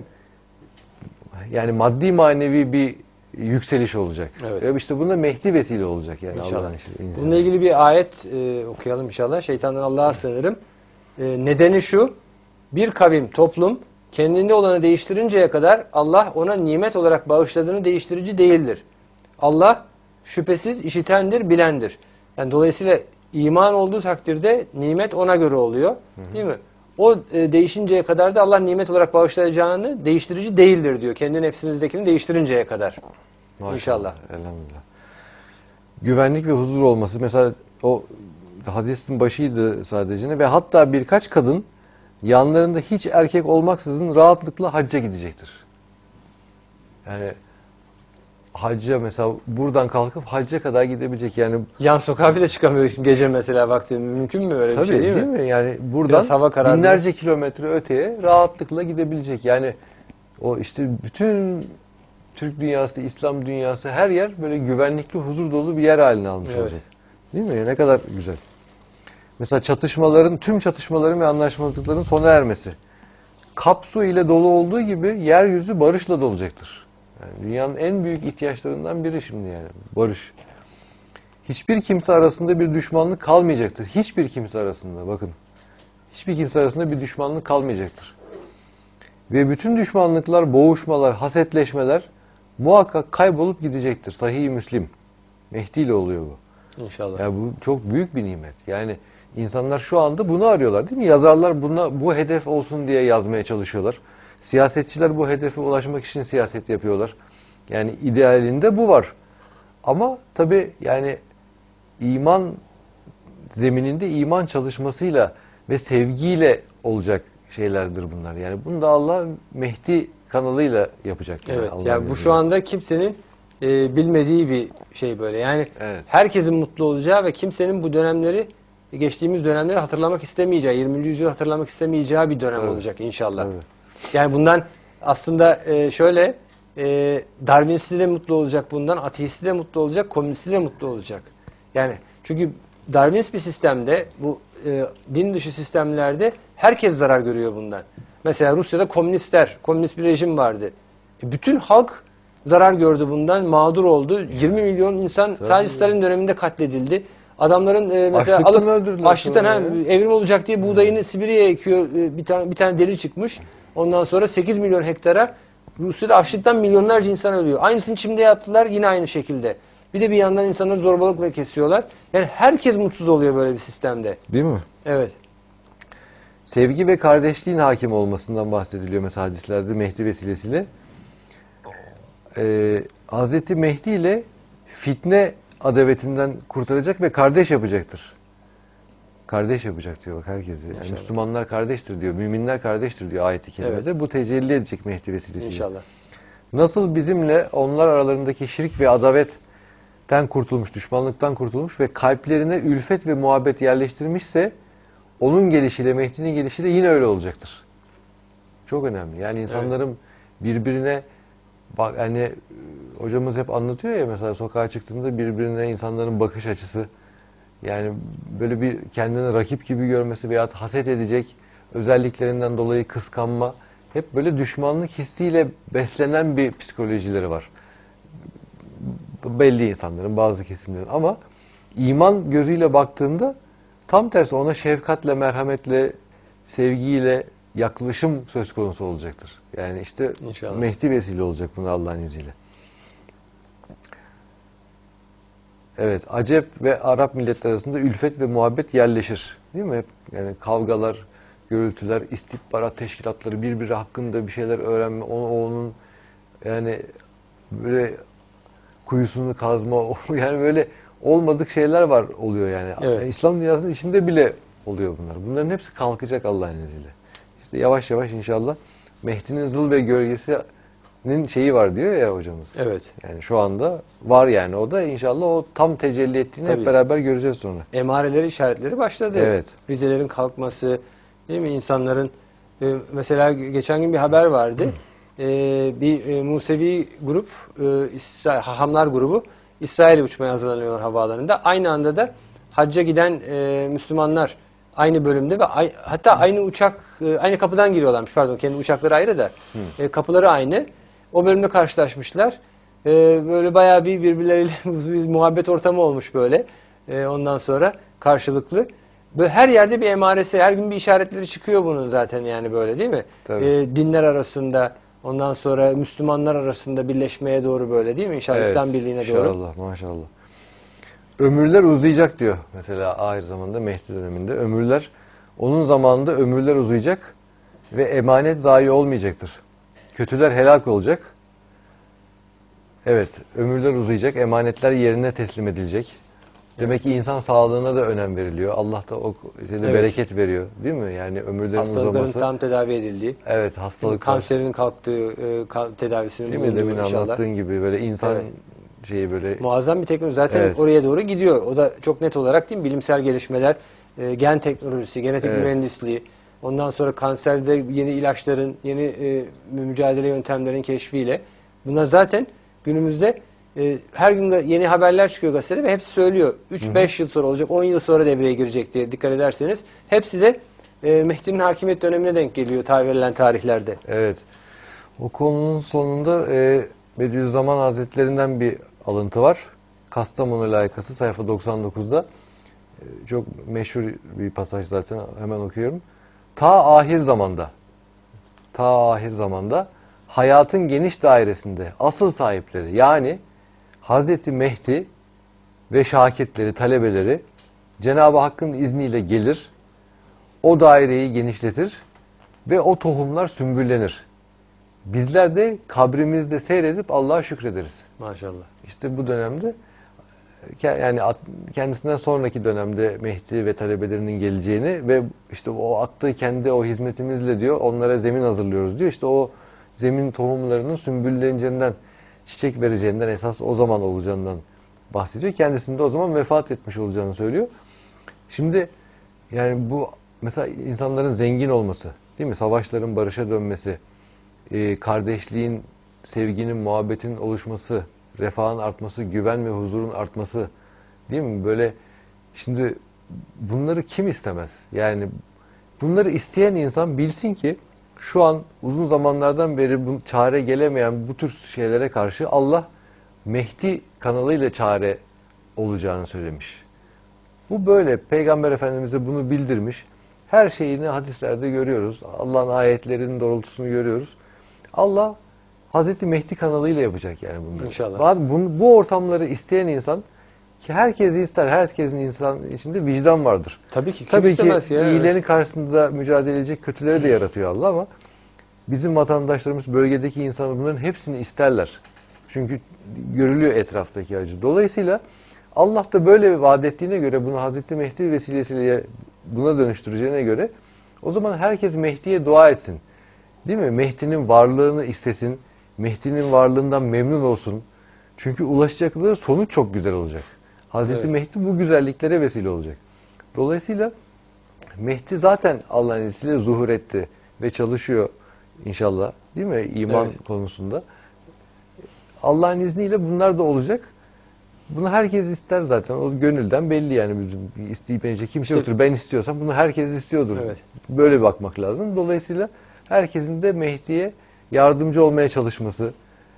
yani maddi manevi bir yükseliş olacak. Evet. Ve işte bunda Mehdi vesile olacak yani Allah'ın işi. Bununla ilgili bir ayet e, okuyalım inşallah. Şeytandan Allah'a sığınırım. E, nedeni şu: bir kavim, toplum kendinde olanı değiştirinceye kadar Allah ona nimet olarak bağışladığını değiştirici değildir. Allah şüphesiz işitendir, bilendir. Yani dolayısıyla iman olduğu takdirde nimet ona göre oluyor. Hı hı. Değil mi? O e, değişinceye kadar da Allah nimet olarak bağışlayacağını değiştirici değildir diyor. Kendi nefsinizdekini değiştirinceye kadar. Maşallah. İnşallah. Elhamdülillah. Güvenlik ve huzur olması. Mesela o hadisin başıydı sadece ve hatta birkaç kadın yanlarında hiç erkek olmaksızın rahatlıkla hacca gidecektir. Yani hacca mesela buradan kalkıp hacca kadar gidebilecek yani. Yan sokağa bile çıkamıyor gece mesela vakti. Mümkün mü öyle tabii, bir şey değil, değil mi? mi? Yani buradan binlerce kilometre öteye rahatlıkla gidebilecek. Yani o işte bütün Türk dünyası, İslam dünyası her yer böyle güvenlikli, huzur dolu bir yer haline almış evet. olacak. Değil mi? Ne kadar güzel. Mesela çatışmaların, tüm çatışmaların ve anlaşmazlıkların sona ermesi. Kapsu ile dolu olduğu gibi yeryüzü barışla dolacaktır. Yani dünyanın en büyük ihtiyaçlarından biri şimdi yani barış. Hiçbir kimse arasında bir düşmanlık kalmayacaktır. Hiçbir kimse arasında bakın. Hiçbir kimse arasında bir düşmanlık kalmayacaktır. Ve bütün düşmanlıklar, boğuşmalar, hasetleşmeler muhakkak kaybolup gidecektir. Sahih-i Müslim. Mehdi ile oluyor bu. İnşallah. Yani bu çok büyük bir nimet. Yani insanlar şu anda bunu arıyorlar değil mi? Yazarlar buna, bu hedef olsun diye yazmaya çalışıyorlar. Siyasetçiler bu hedefe ulaşmak için siyaset yapıyorlar. Yani idealinde bu var. Ama tabii yani iman zemininde iman çalışmasıyla ve sevgiyle olacak şeylerdir bunlar. Yani bunu da Allah Mehdi kanalıyla yapacak. Yani evet. Allah yani bu şu anda kimsenin e, bilmediği bir şey böyle. Yani evet. herkesin mutlu olacağı ve kimsenin bu dönemleri, geçtiğimiz dönemleri hatırlamak istemeyeceği, yirminci yüzyılı hatırlamak istemeyeceği bir dönem evet. olacak inşallah. Evet. Yani bundan aslında e, şöyle e, Darwinisti de mutlu olacak bundan, ateisti de mutlu olacak, komünisti de mutlu olacak. Yani çünkü Darwinist bir sistemde, bu e, din dışı sistemlerde herkes zarar görüyor bundan. Mesela Rusya'da komünistler, komünist bir rejim vardı. E, bütün halk zarar gördü bundan, mağdur oldu. yirmi milyon insan Tabii. sadece Stalin döneminde katledildi. Adamların e, mesela açlıktan alıp açlıktan ha, evrim olacak diye buğdayını Sibirya'ya ekiyor. E, bir tane bir tane deli çıkmış. Ondan sonra sekiz milyon hektara Rusya'da açlıktan milyonlarca insan ölüyor. Aynısını Çin'de yaptılar, yine aynı şekilde. Bir de bir yandan insanları zorbalıkla kesiyorlar. Yani herkes mutsuz oluyor böyle bir sistemde. Değil mi? Evet. Sevgi ve kardeşliğin hakim olmasından bahsediliyor mesela hadislerde Mehdi vesilesiyle. Ee, Hazreti Mehdi ile fitne adavetinden kurtaracak ve kardeş yapacaktır. Kardeş yapacak diyor bak herkesi. Yani Müslümanlar kardeştir diyor. Müminler kardeştir diyor ayet-i kerimede. Evet. Bu tecelli edecek Mehdi vesilesiyle. İnşallah. Nasıl bizimle onlar aralarındaki şirk ve adavetten kurtulmuş, düşmanlıktan kurtulmuş ve kalplerine ülfet ve muhabbet yerleştirmişse onun gelişiyle, Mehdi'nin gelişiyle yine öyle olacaktır. Çok önemli. Yani insanların evet. birbirine bak hani hocamız hep anlatıyor ya mesela sokağa çıktığında birbirine insanların bakış açısı yani böyle bir kendini rakip gibi görmesi veya haset edecek özelliklerinden dolayı kıskanma hep böyle düşmanlık hissiyle beslenen bir psikolojileri var. Belli insanların bazı kesimlerin ama iman gözüyle baktığında tam tersi ona şefkatle, merhametle, sevgiyle yaklaşım söz konusu olacaktır. Yani işte İnşallah. Mehdi vesile olacak buna Allah'ın izniyle. Evet, Acep ve Arap milletler arasında ülfet ve muhabbet yerleşir. Değil mi? Hep yani kavgalar, gürültüler, istihbarat teşkilatları birbiri hakkında bir şeyler öğrenme, onu onun yani böyle kuyusunu kazma, yani böyle olmadık şeyler var oluyor yani. Evet. Yani İslam dünyasının içinde bile oluyor bunlar. Bunların hepsi kalkacak Allah'ın izniyle. İşte yavaş yavaş inşallah Mehdi'nin zıl ve gölgesinin şeyi var diyor ya hocamız. Evet. Yani şu anda var yani o da inşallah o tam tecelli ettiğini Tabii. hep beraber göreceğiz sonra. Emareleri, işaretleri başladı. Evet. Vizelerin kalkması, değil mi? İnsanların e, mesela geçen gün bir haber vardı. E, bir e, Musevi grup, e, İsrail, Hahamlar grubu İsrail'e uçmaya hazırlanıyorlar havaalanında. Aynı anda da hacca giden e, Müslümanlar aynı bölümde ve ay, hatta aynı uçak, e, aynı kapıdan giriyorlarmış. Pardon, kendi uçakları ayrı da e, kapıları aynı. O bölümde karşılaşmışlar. E, böyle bayağı bir birbirleriyle bir muhabbet ortamı olmuş böyle. E, ondan sonra karşılıklı. Böyle her yerde bir emaresi, her gün bir işaretleri çıkıyor bunun zaten yani böyle değil mi? E, dinler arasında, ondan sonra Müslümanlar arasında birleşmeye doğru böyle değil mi? İnşallah evet, İslam birliğine inşallah, doğru. İnşallah, maşallah. Ömürler uzayacak diyor mesela ahir zamanda Mehdi döneminde. Ömürler, onun zamanında ömürler uzayacak ve emanet zayi olmayacaktır. Kötüler helak olacak. Evet, ömürler uzayacak, emanetler yerine teslim edilecek. Demek ki insan sağlığına da önem veriliyor. Allah da o şeyde evet. bereket veriyor, değil mi? Yani ömürlerin hastalıkların uzaması. tam tedavi edildiği. Evet, hastalıklar. Kanserin kalktığı, e, tedavisinin değil mi? Demin inşallah. Anlattığın gibi böyle insan evet. şeyi böyle. Muazzam bir teknoloji. Zaten evet. oraya doğru gidiyor. O da çok net olarak değil mi? Bilimsel gelişmeler, e, gen teknolojisi, genetik evet. mühendisliği. Ondan sonra kanserde yeni ilaçların, yeni e, mücadele yöntemlerin keşfiyle. Bunlar zaten günümüzde e, her gün yeni haberler çıkıyor gazetede ve hepsi söylüyor. üç beş yıl sonra olacak, on yıl sonra devreye girecek diye dikkat ederseniz. Hepsi de e, Mehdi'nin hakimiyet dönemine denk geliyor tabir edilen tarihlerde. Evet. O konunun sonunda e, Bediüzzaman Hazretlerinden bir alıntı var. Kastamonu layıkası sayfa doksan dokuzda. E, çok meşhur bir pasaj zaten hemen okuyorum. Ta ahir zamanda, ta ahir zamanda hayatın geniş dairesinde asıl sahipleri yani Hazreti Mehdi ve şakirtleri, talebeleri Cenab-ı Hakk'ın izniyle gelir, o daireyi genişletir ve o tohumlar sümbüllenir. Bizler de kabrimizde seyredip Allah'a şükrederiz. Maşallah. İşte bu dönemde yani kendisinden sonraki dönemde Mehdi ve talebelerinin geleceğini ve işte o attığı kendi o hizmetimizle diyor onlara zemin hazırlıyoruz diyor. İşte o zemin tohumlarının sümbülleneceğinden, çiçek vereceğinden, esas o zaman olacağından bahsediyor. Kendisinde o zaman vefat etmiş olacağını söylüyor. Şimdi yani bu mesela insanların zengin olması, değil mi? Savaşların barışa dönmesi, kardeşliğin, sevginin, muhabbetin oluşması, refahın artması, güven ve huzurun artması, değil mi? Böyle şimdi bunları kim istemez? Yani bunları isteyen insan bilsin ki şu an uzun zamanlardan beri bu çare gelemeyen bu tür şeylere karşı Allah Mehdi kanalıyla çare olacağını söylemiş. Bu böyle. Peygamber Efendimiz de bunu bildirmiş. Her şeyini hadislerde görüyoruz. Allah'ın ayetlerinin doğrultusunu görüyoruz. Allah Hazreti Mehdi kanalıyla yapacak yani bunları. İnşallah. Bu, bu ortamları isteyen insan ki herkes ister, herkesin insan içinde vicdan vardır. Tabii ki. Kim Tabii istemez ki ya, iyilerin evet. karşısında mücadele edecek kötüleri de yaratıyor Allah ama bizim vatandaşlarımız, bölgedeki insanlar bunların hepsini isterler. Çünkü görülüyor etraftaki acı. Dolayısıyla Allah da böyle vaat ettiğine göre bunu Hazreti Mehdi vesilesiyle buna dönüştüreceğine göre o zaman herkes Mehdi'ye dua etsin. Değil mi? Mehdi'nin varlığını istesin. Mehdi'nin varlığından memnun olsun. Çünkü ulaşacakları sonuç çok güzel olacak. Hazreti evet. Mehdi bu güzelliklere vesile olacak. Dolayısıyla Mehdi zaten Allah'ın izniyle zuhur etti ve çalışıyor inşallah. Değil mi? İman evet. konusunda. Allah'ın izniyle bunlar da olacak. Bunu herkes ister zaten. O gönülden belli yani. Bizim isteyemeyecek kimse işte, yoktur. Ben istiyorsam bunu herkes istiyordur. Evet. Böyle bakmak lazım. Dolayısıyla herkesin de Mehdi'ye yardımcı olmaya çalışması,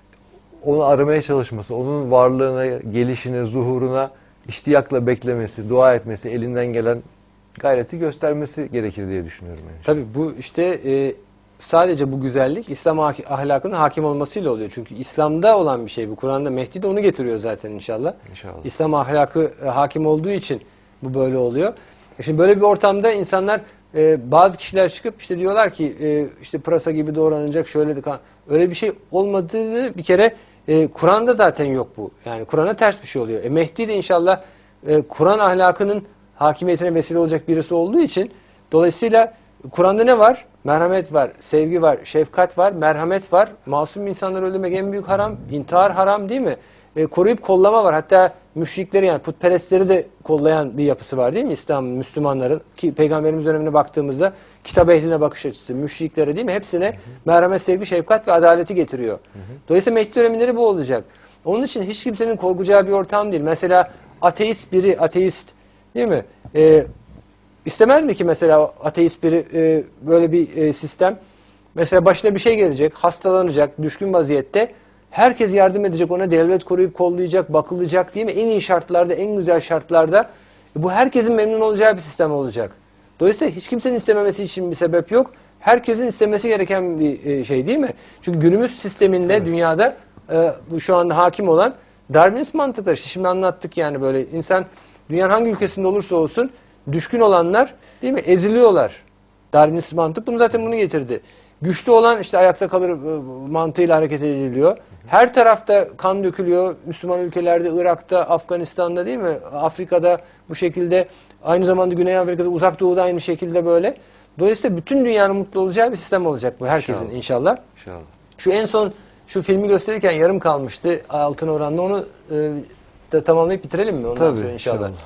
onu aramaya çalışması, onun varlığına, gelişine, zuhuruna iştiyakla beklemesi, dua etmesi, elinden gelen gayreti göstermesi gerekir diye düşünüyorum. Yani. Tabii bu işte e, sadece bu güzellik İslam ahlakının hakim olmasıyla oluyor. Çünkü İslam'da olan bir şey bu. Kur'an'da Mehdi de onu getiriyor zaten inşallah. İnşallah. İslam ahlakı e, hakim olduğu için bu böyle oluyor. E şimdi böyle bir ortamda insanlar e, bazı kişiler çıkıp işte diyorlar ki e, işte pırasa gibi doğranacak şöyle de öyle bir şey olmadığını bir kere e, Kur'an'da zaten yok bu. Yani Kur'an'a ters bir şey oluyor. E, Mehdi de inşallah e, Kur'an ahlakının hakimiyetine vesile olacak birisi olduğu için dolayısıyla Kur'an'da ne var? Merhamet var, sevgi var, şefkat var, merhamet var. Masum insanları öldürmek en büyük haram. İntihar haram değil mi? E, koruyup kollama var. Hatta müşrikleri yani putperestleri de kollayan bir yapısı var değil mi? İslam, Müslümanların ki Peygamberimiz dönemine baktığımızda kitap ehline bakış açısı, müşriklere değil mi? Hepsine hı hı. merhamet, sevgi, şefkat ve adaleti getiriyor. Hı hı. Dolayısıyla Mehdi dönemleri bu olacak. Onun için hiç kimsenin korkacağı bir ortam değil. Mesela ateist biri, ateist değil mi? E, istemez mi ki mesela ateist biri e, böyle bir e, sistem? Mesela başına bir şey gelecek, hastalanacak, düşkün vaziyette. Herkes yardım edecek ona, devlet koruyup kollayacak, bakılacak değil mi? En iyi şartlarda, en güzel şartlarda. E, bu herkesin memnun olacağı bir sistem olacak. Dolayısıyla hiç kimsenin istememesi için bir sebep yok. Herkesin istemesi gereken bir e, şey değil mi? Çünkü günümüz sisteminde, evet. dünyada e, bu şu anda hakim olan Darwinist mantıklar. İşte şimdi anlattık yani böyle insan dünyanın hangi ülkesinde olursa olsun düşkün olanlar değil mi? Eziliyorlar. Darwinist mantık bunu zaten bunu getirdi. Güçlü olan işte ayakta kalır mantığıyla hareket ediliyor. Her tarafta kan dökülüyor. Müslüman ülkelerde, Irak'ta, Afganistan'da değil mi? Afrika'da bu şekilde. Aynı zamanda Güney Amerika'da, Uzak Doğu'da aynı şekilde böyle. Dolayısıyla bütün dünyanın mutlu olacağı bir sistem olacak bu herkesin inşallah. inşallah. İnşallah. Şu en son şu filmi gösterirken yarım kalmıştı altın oranla. Onu e, da tamamlayıp bitirelim mi? Ondan Tabii, sonra inşallah. inşallah.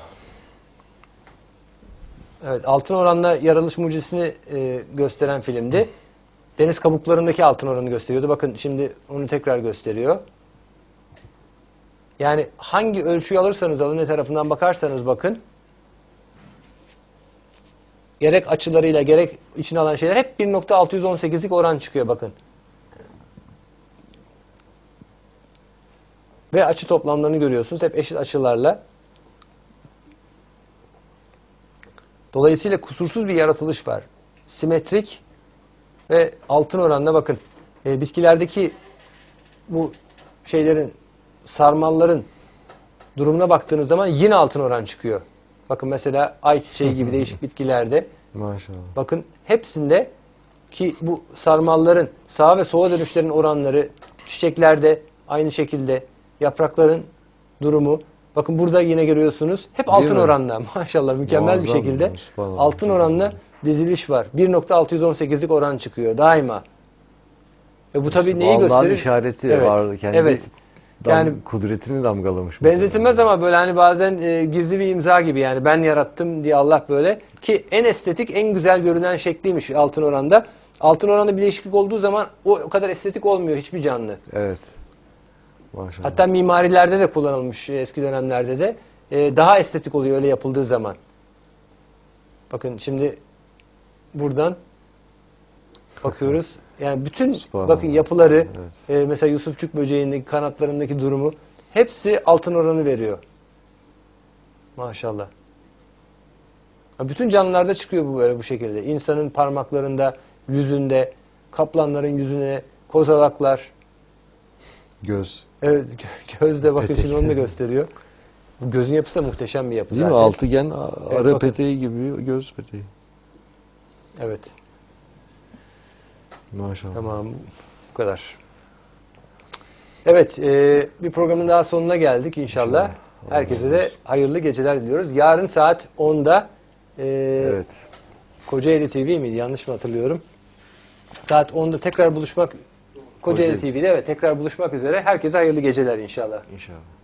Evet, altın oranla yaratılış mucizesini e, gösteren filmdi. Deniz kabuklarındaki altın oranı gösteriyordu. Bakın şimdi onu tekrar gösteriyor. Yani hangi ölçüyü alırsanız alın, ne tarafından bakarsanız bakın. Gerek açılarıyla gerek içine alan şeyler hep bir nokta altı yüz on sekizlik oran çıkıyor bakın. Ve açı toplamlarını görüyorsunuz. Hep eşit açılarla. Dolayısıyla kusursuz bir yaratılış var. Simetrik ve altın oranına bakın. E, bitkilerdeki bu şeylerin, sarmalların durumuna baktığınız zaman yine altın oran çıkıyor. Bakın mesela ayçiçeği gibi değişik bitkilerde. Maşallah. Bakın hepsinde ki bu sarmalların sağa ve sola dönüşlerin oranları, çiçeklerde aynı şekilde yaprakların durumu. Bakın burada yine görüyorsunuz. Hep Değil altın mi? oranla maşallah mükemmel Muazzam bir şekilde altın oranla diziliş var. bir nokta altı yüz on sekizlik oran çıkıyor daima. Ve bu tabii neyi Allah'ın gösterir? işareti evet. var. Kendi evet. dam, yani kudretini damgalamış. Benzetilmez ama böyle hani bazen e, gizli bir imza gibi yani ben yarattım diye Allah böyle ki en estetik en güzel görünen şekliymiş altın oranda. Altın oranda bir değişiklik olduğu zaman o, o kadar estetik olmuyor hiçbir canlı. Evet. Maşallah. Hatta mimarilerde de kullanılmış eski dönemlerde de e, daha estetik oluyor öyle yapıldığı zaman. Bakın şimdi buradan bakıyoruz. Yani bütün bakın yapıları evet. e, mesela Yusufçuk böceğindeki kanatlarındaki durumu hepsi altın oranı veriyor. Maşallah. Bütün canlılarda çıkıyor bu böyle bu şekilde. İnsanın parmaklarında, yüzünde, kaplanların yüzüne, kozalaklar. Göz. Evet, gözde bakın Petek. Şimdi onu da gösteriyor. Bu gözün yapısı da muhteşem bir yapı Değil zaten. mi? Altıgen, ara evet, peteği gibi göz peteği. Evet. Maşallah. Tamam, bu kadar. Evet, e, bir programın daha sonuna geldik inşallah. inşallah. Herkese de hayırlı geceler diliyoruz. Yarın saat onda e, Evet. Kocaeli T V miydi? Yanlış mı hatırlıyorum? Saat onda tekrar buluşmak Kocaeli Kocaeli. T V'de evet tekrar buluşmak üzere. Herkese hayırlı geceler inşallah. İnşallah.